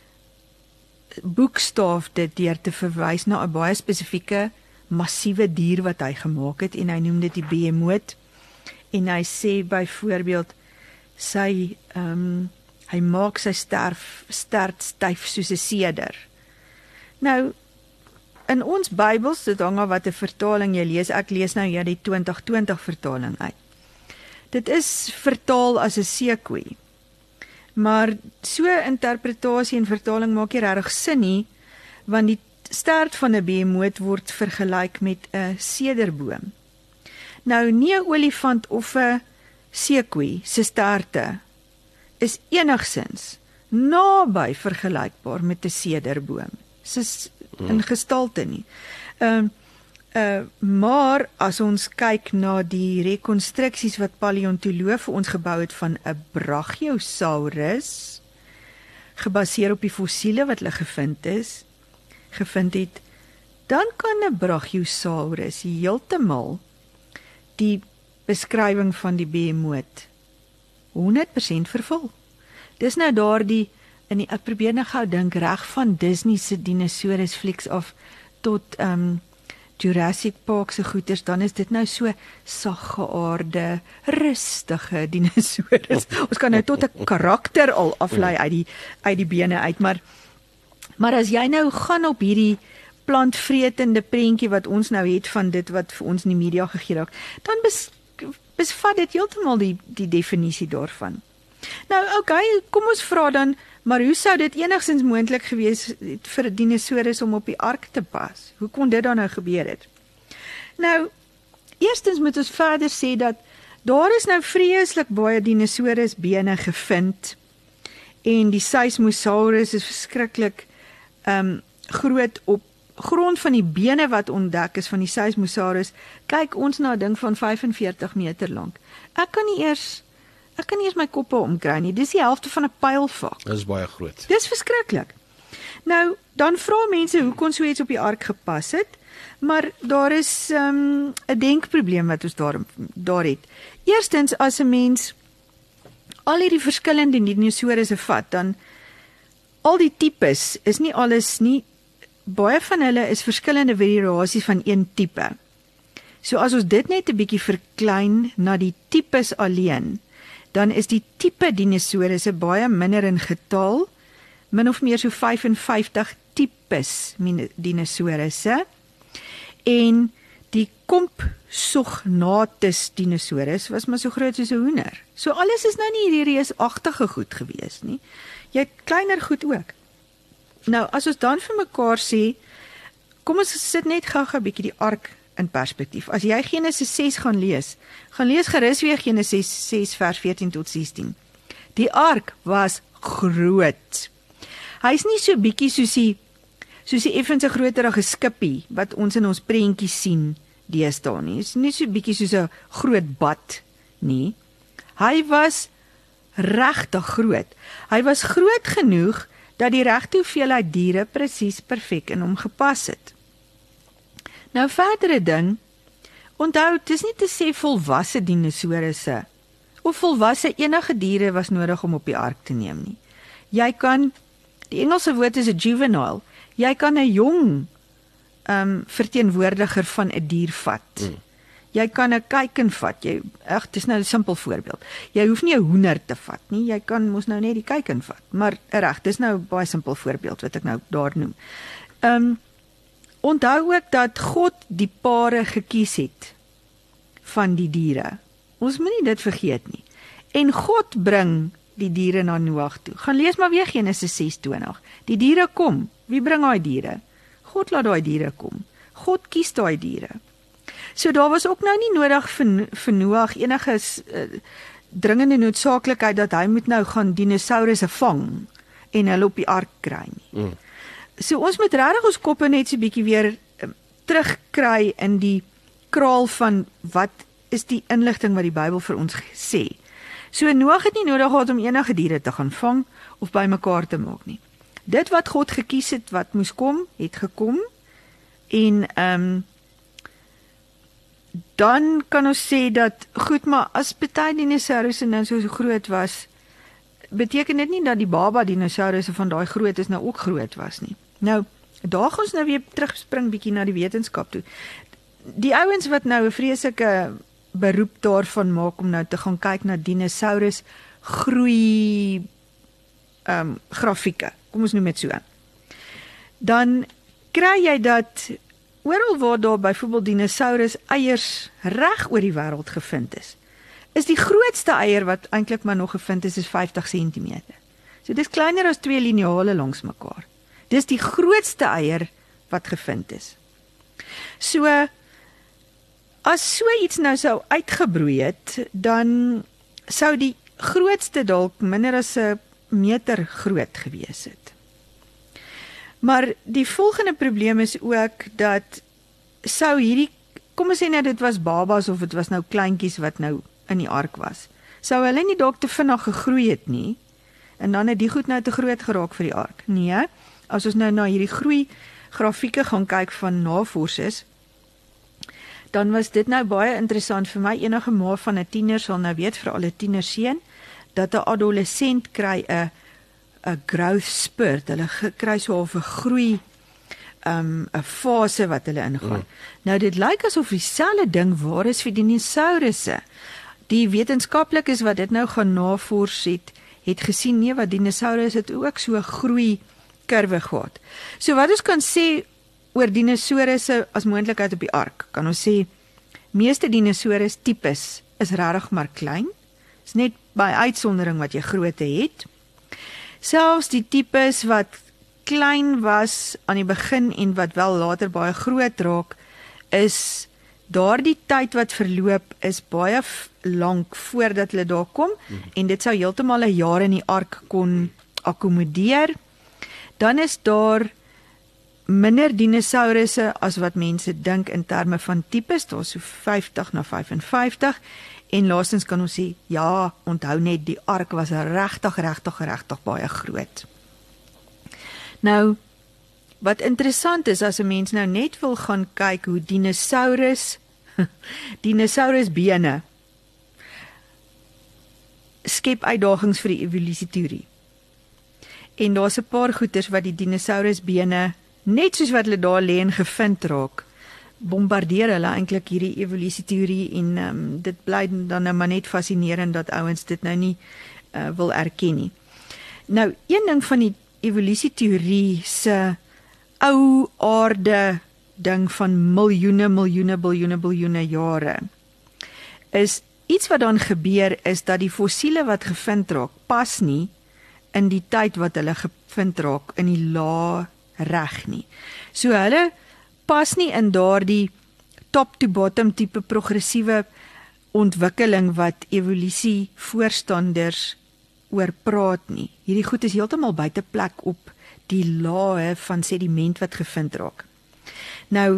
boekstaaf dit deur te verwys na 'n baie spesifieke, massiewe dier wat hy gemaak het, en hy noem dit die Behemoth, en hy sê byvoorbeeld, sy, um, hy maak sy sterf, stert styf soos 'n seder. Nou, in ons Bybels, dit hang af wat 'n vertaling jy lees, ek lees nou ja die twintig twintig vertaling uit. Dit is vertaal as 'n sequoia, maar so interpretasie en vertaling maak nie regtig sin nie, want die stert van 'n Behemoth word vergelyk met 'n sederboom. Nou, nie 'n olifant of 'n sequoia se sterte is enigsins naby vergelykbaar met 'n sederboom. Dis in gestalte nie. Ehm uh, uh, maar as ons kyk na die rekonstruksies wat paleontoloë vir ons gebou het van 'n Brachiosaurus, gebaseer op die fossiele wat hulle gevind is, gevind het, dan kan 'n Brachiosaurus heeltemal die beskrywing van die behemoot honderd persent vervul. Dis nou daardie, in die, ek probeer nou gou dink, reg van Disney se dinosaurus flieks af tot um, Jurassic Park se goeters, dan is dit nou so saggeaarde, rustige dinosaurus. Ons kan nou tot 'n karakter al aflei uit die uit die bene uit, maar maar as jy nou gaan op hierdie plantvretende prentjie wat ons nou het van dit wat vir ons in die media gegee raak, dan bes, besvat dit heeltemal die die definisie daarvan. Nou oké, okay, kom ons vra dan, maar hoe sou dit enigstens moontlik gewees het vir 'n dinosaurus om op die ark te pas? Hoe kon dit dan nou gebeur het? Nou, eerstens moet ons verder sê dat daar is nou vreeslik baie dinosaurus bene gevind en die Seismosaurus is verskriklik um, groot op grond van die bene wat ontdek is van die Seismosaurus. Kyk ons na 'n ding van vyf en veertig meter lank. Ek kan nie eers Ek kan nie eens my koppe omkry nie. Dis die helfte van 'n pylvak. Dis baie groot. Dis verskriklik. Nou, dan vra mense hoe kon so iets op die ark gepas het, maar daar is 'n um, denkprobleem wat ons daar daar het. Eerstens, as 'n mens al hierdie verskillende dinosourusse vat, dan al die tipes is nie alles nie, baie van hulle is verskillende variasies van een tipe. So as ons dit net 'n bietjie verklein na die tipes alleen, dan is die tipe dinosourusse baie minder in getal, min of meer so vyf en vyftig tipes dinosourusse, en die Compsognathus dinosaurus was maar so groot soos 'n hoender. So alles is nou nie hierdie reusagtige goed gewees nie. Jy het kleiner goed ook. Nou, as ons dan vir mekaar sê, kom ons sit net gou-gou 'n bietjie die ark in perspektief. As jy Genesis ses gaan lees, gaan lees gerus weer Genesis ses vers veertien tot sestien. Die ark was groot. Hy's nie so bietjie soos die soos die effens 'n groterige skippie wat ons in ons prentjies sien deesdae nie. Hy's nie so bietjie soos 'n groot bad nie. Hy was regtig groot. Hy was groot genoeg dat die regte hoeveelheid diere presies perfek in hom gepas het. Nou verdere ding, onthou, dit is nie te sê volwasse dinosourusse of volwasse enige diere was nodig om op die ark te neem nie. Jy kan, die Engelse woord is 'n juvenile, jy kan 'n jong um, verteenwoordiger van 'n dier vat. Mm. Jy kan 'n kuiken vat, jy, ag, dis nou 'n simpel voorbeeld. Jy hoef nie 'n hoender te vat nie, jy kan mos nou net die kuiken vat. Maar reg, dis nou 'n baie simpel voorbeeld wat ek nou daar noem. Ehm um, Onthou ook dat God die pare gekies het van die diere. Ons moet nie dit vergeet nie. En God bring die diere na Noag toe. Gaan lees maar weer Genesis ses twintig. Die diere kom. Wie bring daai diere? God laat daai diere kom. God kies daai diere. So daar was ook nou nie nodig vir, vir Noag enige uh, dringende noodsaaklikheid dat hy moet nou gaan dinosourusse vang en hulle op die ark kry nie. Mm. So ons moet regtig ons koppe net so bietjie weer um, terugkry in die kraal van wat is die inligting wat die Bybel vir ons sê. So Noag het nie nodig gehad om enige diere te gaan vang of bymekaar te maak nie. Dit wat God gekies het wat moes kom, het gekom. En ehm um, dan kan ons sê dat goed, maar as baie dinosourusse nou so groot was, beteken dit nie dat die baba dinosourusse van daai groot is nou ook groot was nie. Nou, daar gaan ons nou weer terugspring bietjie na die wetenskap toe. Die ouens wat nou 'n vreeslike beroep daarvan maak om nou te gaan kyk na dinosaurus groei ehm um, grafieke. Kom ons noem dit so. Dan kry jy dat oral waar daar byvoorbeeld dinosaurus eiers reg oor die wêreld gevind is, is die grootste eier wat eintlik maar nog gevind is, is vyftig sentimeter. So dis kleiner as twee liniale langs mekaar. Dis die grootste eier wat gevind is. So, as so iets nou sou uitgebroei het, dan sou die grootste dalk minder as 'n meter groot gewees het. Maar die volgende probleem is ook dat sou hierdie, kom ons sê nou dit was babas of dit was nou kleintjies wat nou in die ark was, sou hulle nie dalk te vinnig gegroei het nie, en dan het die goed nou te groot geraak vir die ark. Nee, as ons nou na hierdie groei grafieke gaan kyk van navorsers, dan was dit nou baie interessant vir my. Enige ma van 'n tiener sal nou weet, vir al 'n tienerseun, dat 'n adolescent kry 'n 'n growth spurt. Hulle kry so 'n groei um 'n fase wat hulle ingaan. Mm. Nou dit lyk asof dieselfde ding waar is vir dinosourusse. Die wetenskaplikes wat dit nou gaan navors het, het gesien nee, wat dinosaurus het ook so 'n groei kurwe gehad. So wat ons kan sê oor dinosourusse as moontlikheid op die ark, kan ons sê, meeste dinosaurus tipes is regtig maar klein. Is net by uitsondering wat jy grootte het. Selfs die tipes wat klein was aan die begin en wat wel later baie groot raak, is daardie tyd wat verloop is baie lank voordat hulle daar kom, mm-hmm. en dit sou heeltemal 'n jaar in die ark kon akkommodeer. Dan is daar minder dinosourusse as wat mense dink in terme van tipes, daar so vyftig na vyf en vyftig, en laastens kan ons sê, ja, onthou net, die ark was regtig, regtig, regtig baie groot. Nou, wat interessant is, as 'n mens nou net wil gaan kyk hoe dinosaurus, dinosaurusbene, skep uitdagings vir die evolusieteorie. En daar's 'n paar goeters wat die dinosaurusbene, net soos wat hulle daar lê en gevind raak, bombardeer hulle eintlik hierdie evolusieteorie en um, dit bly dan nou maar net fascinerend dat ouens dit nou nie uh, wil erken nie. Nou, een ding van die evolusieteorie se ou aarde ding van miljoene, miljoene, biljoene, biljoene jare, is iets wat dan gebeur is dat die fossiele wat gevind raak, pas nie in die tyd wat hulle gevind raak, in die lae reg nie. So hulle pas nie in daardie top to bottom tipe progressiewe ontwikkeling wat evolusie voorstanders oor praat nie. Hierdie goed is heeltemal buite plek op die lae van sediment wat gevind raak. Nou,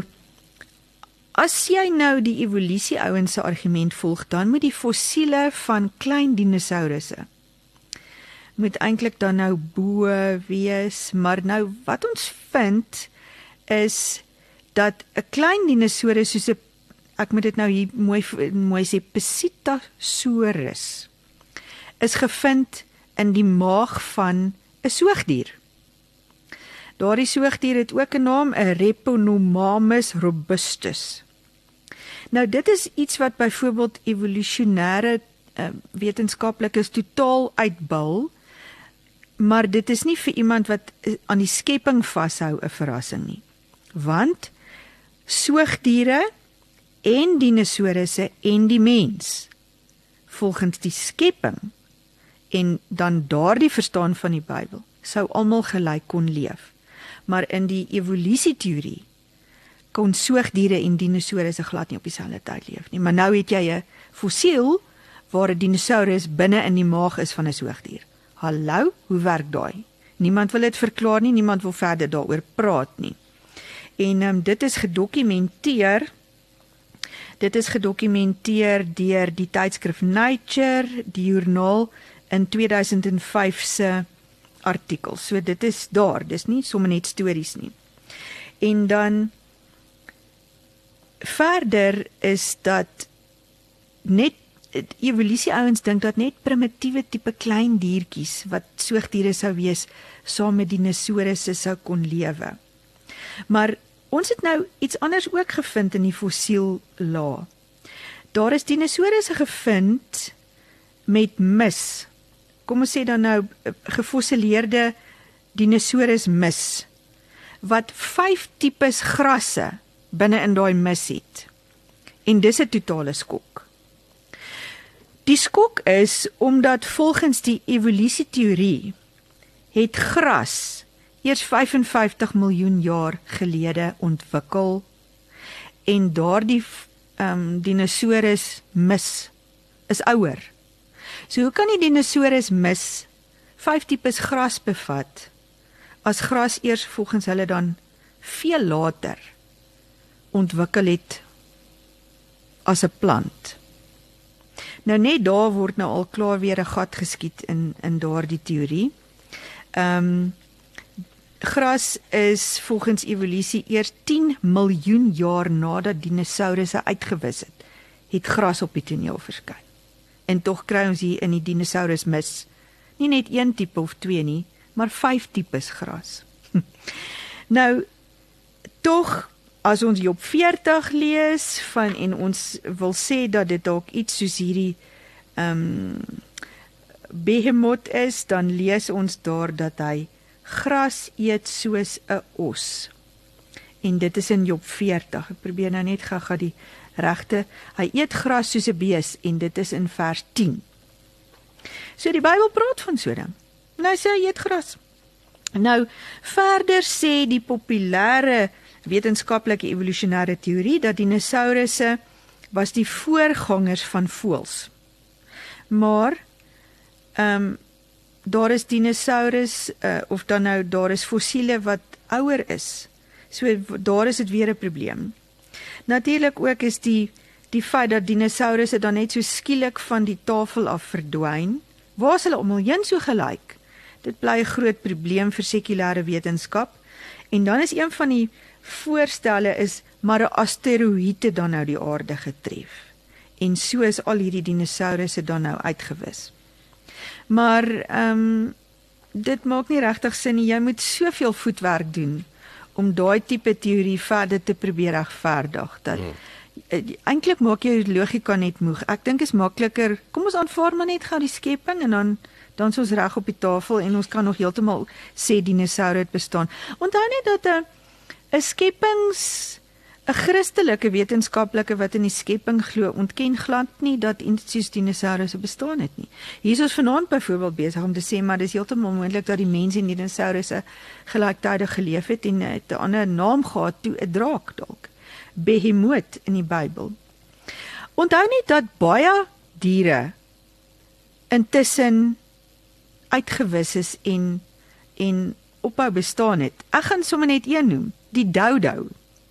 as jy nou die evolusie ouens se argument volg, dan moet die fossiele van klein dinosourusse moet eintlik dan nou bo wees, maar nou wat ons vind is dat 'n klein dinosaurus soos 'n, ek moet dit nou hier mooi mooi sê, Psittasaurus, is gevind in die maag van 'n soogdier. Daardie soogdier het ook 'n naam, 'n Reponomamus robustus. Nou dit is iets wat byvoorbeeld evolusionêre uh, wetenskaplikes totaal uitbul, maar dit is nie vir iemand wat aan die skepping vashou 'n verrassing nie. Want soogdiere en dinosourusse en die mens, volgens die skepping en dan daardie verstaan van die Bybel, sou almal gelyk kon leef. Maar in die evolusieteorie kon soogdiere en dinosourusse glad nie op dieselfde tyd leef nie. Maar nou het jy 'n fossiel waar 'n dinosaurus binne in die maag is van 'n soogdier. Hallo, hoe werk daai? Niemand wil dit verklaar nie, niemand wil verder daaroor praat nie. En um, dit is gedokumenteer, dit is gedokumenteer deur die tydskrif Nature, die joernaal, in twee duisend vyf se artikel. So dit is daar, dis nie sommer net stories nie. En dan verder is dat net evolusie ouens dink dat net primitiewe tipe klein diertjies wat soogdiere sou wees, saam met dinosourusse sou kon lewe. Maar ons het nou iets anders ook gevind in die fossiel laag. Daar is dinosourusse gevind met mis. Kom ons sê dan nou gefossileerde dinosaurus mis, wat vyf tipes grasse binne in daai mis het. En dis 'n totale skok. Die skok is omdat volgens die evolusieteorie het gras eers vyf en vyftig miljoen jaar gelede ontwikkel en daardie um, dinosaurus mis is ouer. So hoe kan die dinosaurus mis vyf tipes gras bevat, as gras eers volgens hulle dan veel later ontwikkel het as 'n plant. Nou net daar word nou al klaar weer 'n gat geskiet in in daardie teorie. Ehm um, Gras is volgens evolusie eers tien miljoen jaar nadat dinosourusse uitgewis het, het gras op die toneel verskyn. En tog kry ons hier in die dinosaurus mis nie net een tipe of twee nie, maar vyf tipes gras. Nou, tog, as ons Job veertig lees van en ons wil sê dat dit dalk iets soos hierdie um, behemoth is, dan lees ons daar dat hy gras eet soos 'n os. En dit is in Job veertig. Ek probeer nou net gou-gou die regte. Hy eet gras soos 'n bees en dit is in vers tien. So die Bybel praat van so ding. Nou sê hy eet gras. Nou verder sê die populêre wetenskaplike evolusionêre teorie dat dinosourusse was die voorgangers van voëls. Maar ehm um, daar is dinosaurus uh, of dan nou daar is fossiele wat ouer is. So daar is dit weer 'n probleem. Natuurlik ook is die die feit dat dinosourusse dan net so skielik van die tafel af verdwyn. Waar is hulle almal heen so gelyk? Dit bly 'n groot probleem vir sekulêre wetenskap. En dan is een van die voorstelle is maar 'n asteroïde dan nou die aarde getref. En so is al hierdie dinosourusse dan nou uitgewis. Maar ehm um, dit maak nie regtig sin nie. Jy moet soveel voetwerk doen om daai tipe teorie verder te probeer regverdig. Dat hmm. eintlik maak jou logika net moeg. Ek dink is makliker. Kom ons aanvaar maar net gou die skepping en dan dan is ons reg op die tafel en ons kan nog heeltemal sê dinosoure het bestaan. Onthou net dat 'n 'n skepings 'n Christelike wetenskaplike wat in die skepping glo, ontken glad nie dat soos dinosourusse bestaan het nie. Hier is ons vanaand byvoorbeeld besig om te sê, maar dis heeltemal moontlik dat die mense en die dinosourusse gelyktydig geleef het en het 'n ander naam gehad toe, 'n draak dalk. Behemoth in die Bybel. Onthou net dat baie diere intussen uitgewis is en en ophou bestaan het. Ek gaan sommer net een noem, die dodo.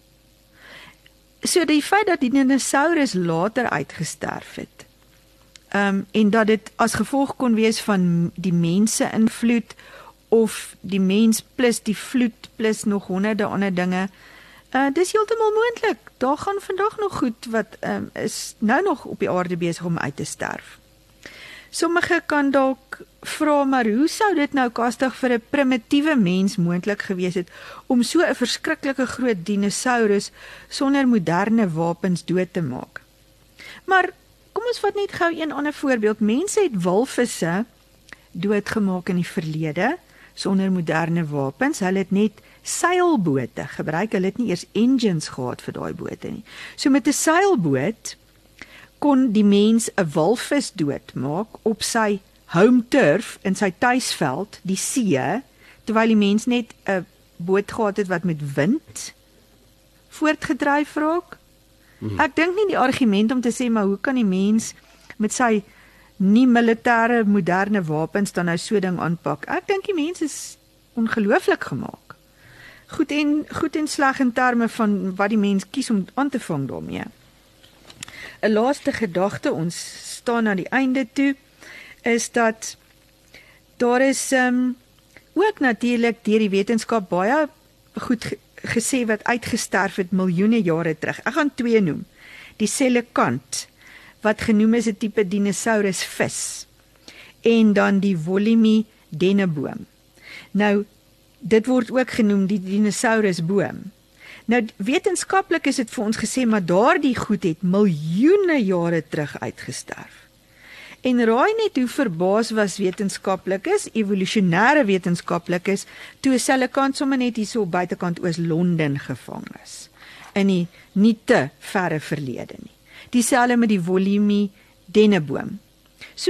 So die feit dat die dinosaurus later uitgesterf het, um, en dat dit as gevolg kon wees van die mense invloed of die mens plus die vloed plus nog honderde ander dinge, uh, dis heeltemal moontlik. Daar gaan vandag nog goed wat um, is nou nog op die aarde besig om uit te sterf. Sommige kan dalk vra, maar hoe sou dit nou kastig vir 'n primitiewe mens moontlik gewees het om so 'n verskriklike groot dinosaurus sonder moderne wapens dood te maak? Maar kom ons vat net gou een ander voorbeeld. Mense het walvisse doodgemaak in die verlede sonder moderne wapens. Hulle het net seilbote gebruik. Hulle het nie eers engines gehad vir daai bote nie. So met 'n seilboot kon die mens 'n walvis doodmaak op sy home turf in sy tuisveld, die see, terwyl die mens net 'n boot gehad het wat met wind voortgedryf raak. Hmm. Ek dink nie die argument om te sê, maar hoe kan die mens met sy nie militêre moderne wapens dan nou so ding aanpak? Ek dink die mens is ongelooflik gemaak. Goed en goed en sleg in terme van wat die mens kies om aan te vang daarmee. 'n Laaste gedagte, ons staan aan die einde toe, is dat daar is um, ook natuurlik deur die wetenskap baie goed ge gesê wat uitgesterf het miljoene jare terug. Ek gaan twee noem. Die selekant, wat genoem is 'n tipe dinosaurus vis, en dan die Wollemi denneboom. Nou, dit word ook genoem die dinosaurusboom. Nou, wetenskaplik is dit vir ons gesê, maar daardie goed het miljoene jare terug uitgesterf. En raai net hoe verbaas was wetenskaplikes, evolusionêre wetenskaplikes, toe 'n selekant sommer net hier so op buitekant Oos-London gevang is, in die nie te verre verlede nie. Dieselfde met die Wollemi denneboom. So,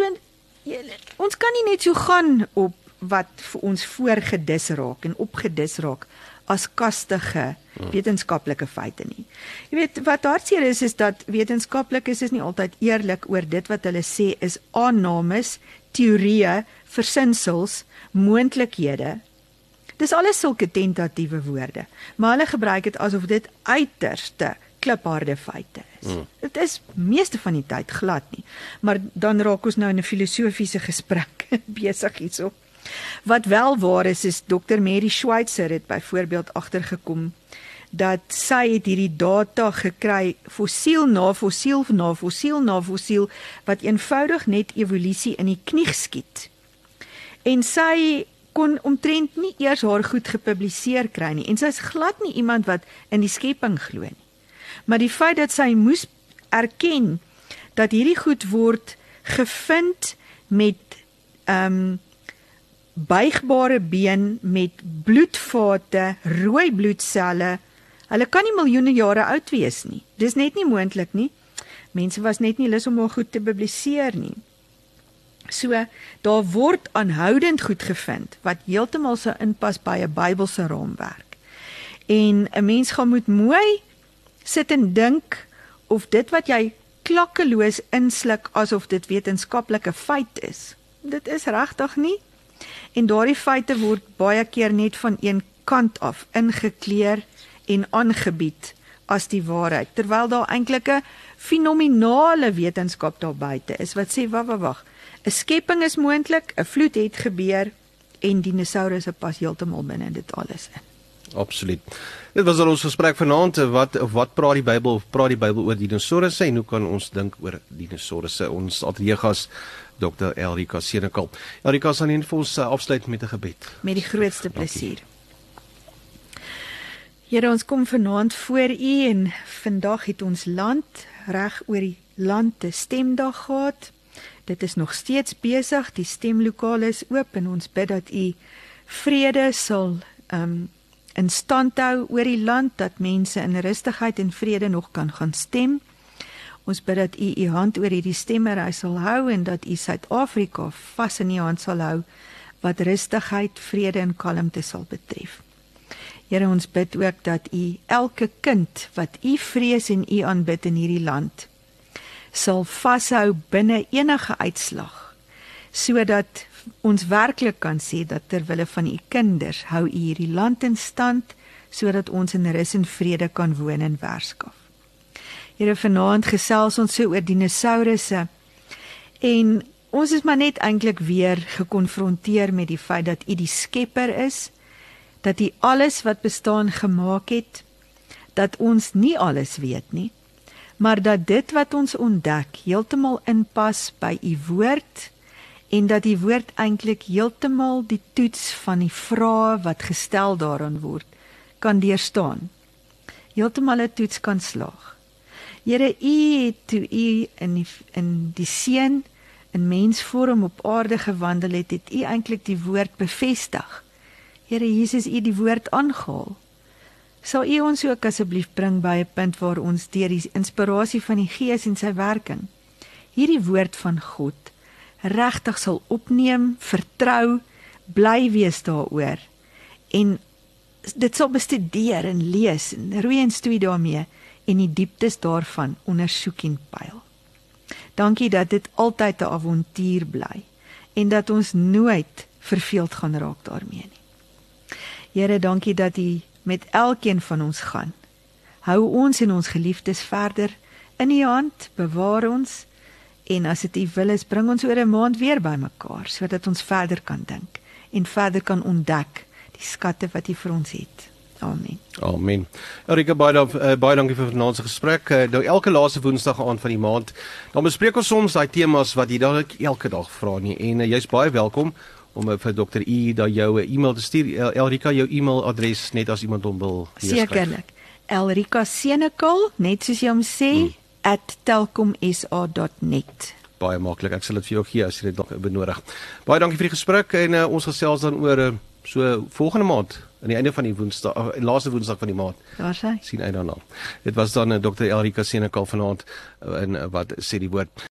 ons kan nie net so gaan op wat vir ons voorgedis raak en opgedis raak as kastige wetenskaplike feite nie. Jy weet, wat hartseer is, is dat wetenskaplikes is nie altyd eerlik oor dit wat hulle sê is aannames teorieë, versinsels, moontlikhede. Dis alles sulke tentatiewe woorde, maar hulle gebruik dit asof dit uiterste klipharde feite is. Mm. Dit is meeste van die tyd glad nie, maar dan raak ons nou in 'n filosofiese gesprek besig hierso. Wat wel waar is, is dokter Mary Schweitzer het byvoorbeeld agtergekom dat sy het hierdie data gekry, fossiel na fossiel na fossiel na fossiel, wat eenvoudig net evolusie in die knie skiet. En sy kon omtrent nie eers haar goed gepubliseer kry nie, en sy is glad nie iemand wat in die skepping glo nie. Maar die feit dat sy moes erken dat hierdie goed word gevind met um, buigbare been, met bloedvate, rooi bloedselle, hulle kan nie miljoene jare oud wees nie. Dis net nie moontlik nie. Mense was net nie lus om haar goed te publiseer nie. So, daar word aanhoudend goed gevind, wat heeltemal sou inpas by 'n Bybelse raamwerk. En 'n mens gaan moet mooi sit en dink of dit wat jy klakkeloos insluk asof dit wetenskaplike feit is. Dit is regtig nie. En daardie feite word baie keer net van een kant af ingekleer en aangebied as die waarheid, terwyl daar eintlik 'n fenominale wetenskap daar buite is wat sê wag wag wag, 'n skepping is moontlik, 'n vloed het gebeur en dinosourusse pas heeltemal binne dit alles in. Absoluut. Dit was al ons gesprek vanaand. Wat of wat praat die Bybel of praat die Bybel oor dinosourusse en hoe kan ons dink oor dinosourusse? Ons ateljeegas dokter Elrika Senekal. Elrika, sal net vir ons afsluit met 'n gebed. Met die grootste plesier. Here, ons kom vanaand voor U en vandag het ons land reg oor die land 'n stemdag gehad. Dit is nog steeds besig, die stemlokale is oop en ons bid dat U vrede sal um, in stand hou oor die land, dat mense in rustigheid en vrede nog kan gaan stem. Ons bid dat U U hand oor hierdie stemmery sal hou en dat U Suid-Afrika vas in U hand sal hou wat rustigheid, vrede en kalmte sal betref. Here, ons bid ook dat U elke kind wat U vrees en U aanbid in hierdie land sal vashou binne enige uitslag, sodat ons werklik kan sê dat ter wille van U kinders hou U hierdie land in stand, sodat ons in rus en vrede kan woon en werskaf. Here, vanaand gesels ons so oor dinosourusse en ons is maar net eintlik weer gekonfronteer met die feit dat U die skepper is, dat U alles wat bestaan gemaak het, dat ons nie alles weet nie, maar dat dit wat ons ontdek heeltemal inpas by U woord en dat die woord eintlik heeltemal die toets van die vrae wat gestel daaraan word, kan deurstaan. Heeltemal 'n toets kan slaag. Here, U het toe U in die, in die seun in mensvorm op aarde gewandel het, het U eintlik die woord bevestig. Here Jesus, U die woord aangehaal. Sal U ons ook asseblief bring by 'n punt waar ons deur die inspirasie van die Gees en sy werking hierdie woord van God regtig sal opneem, vertrou, bly wees daaroor en dit sal bestudeer en lees en roei en stoei daarmee en die dieptes daarvan ondersoek en pyl. Dankie dat dit altyd 'n avontuur bly en dat ons nooit verveeld gaan raak daarmee nie. Here, dankie dat U met elkeen van ons gaan. Hou ons en ons geliefdes verder in U hand, bewaar ons en as dit U wil is, bring ons oor 'n maand weer by mekaar, sodat ons verder kan dink en verder kan ontdek die skatte wat U vir ons het. Amen. Amen. Elrika, baie, uh, baie dankie vir vanaand se gesprek. Uh, nou elke laaste woensdag aand van die maand, dan bespreek ons soms daai temas wat jy dalk elke dag vra nie en uh, jy's baie welkom om uh, vir dokter I da jou 'n e-mail te stuur. El Elrika, jou e-mailadres net as iemand hom wil neerskryf. Sekerlik. Elrika Senekal, net soos jy hom sê, hmm. at telkom s a dot net. Baie maklik. Ek sal dit vir jou gee as jy dit nog benodig. Baie dankie vir die gesprek en uh, ons gesels dan oor uh, so volgende maand aan die einde van die woensdag, uh, laaste woensdag van die maand. Daar sy. Sien uit daarna. Dit was dan uh, dokter Elrika Senekal vanaand uh, in uh, wat sê die woord.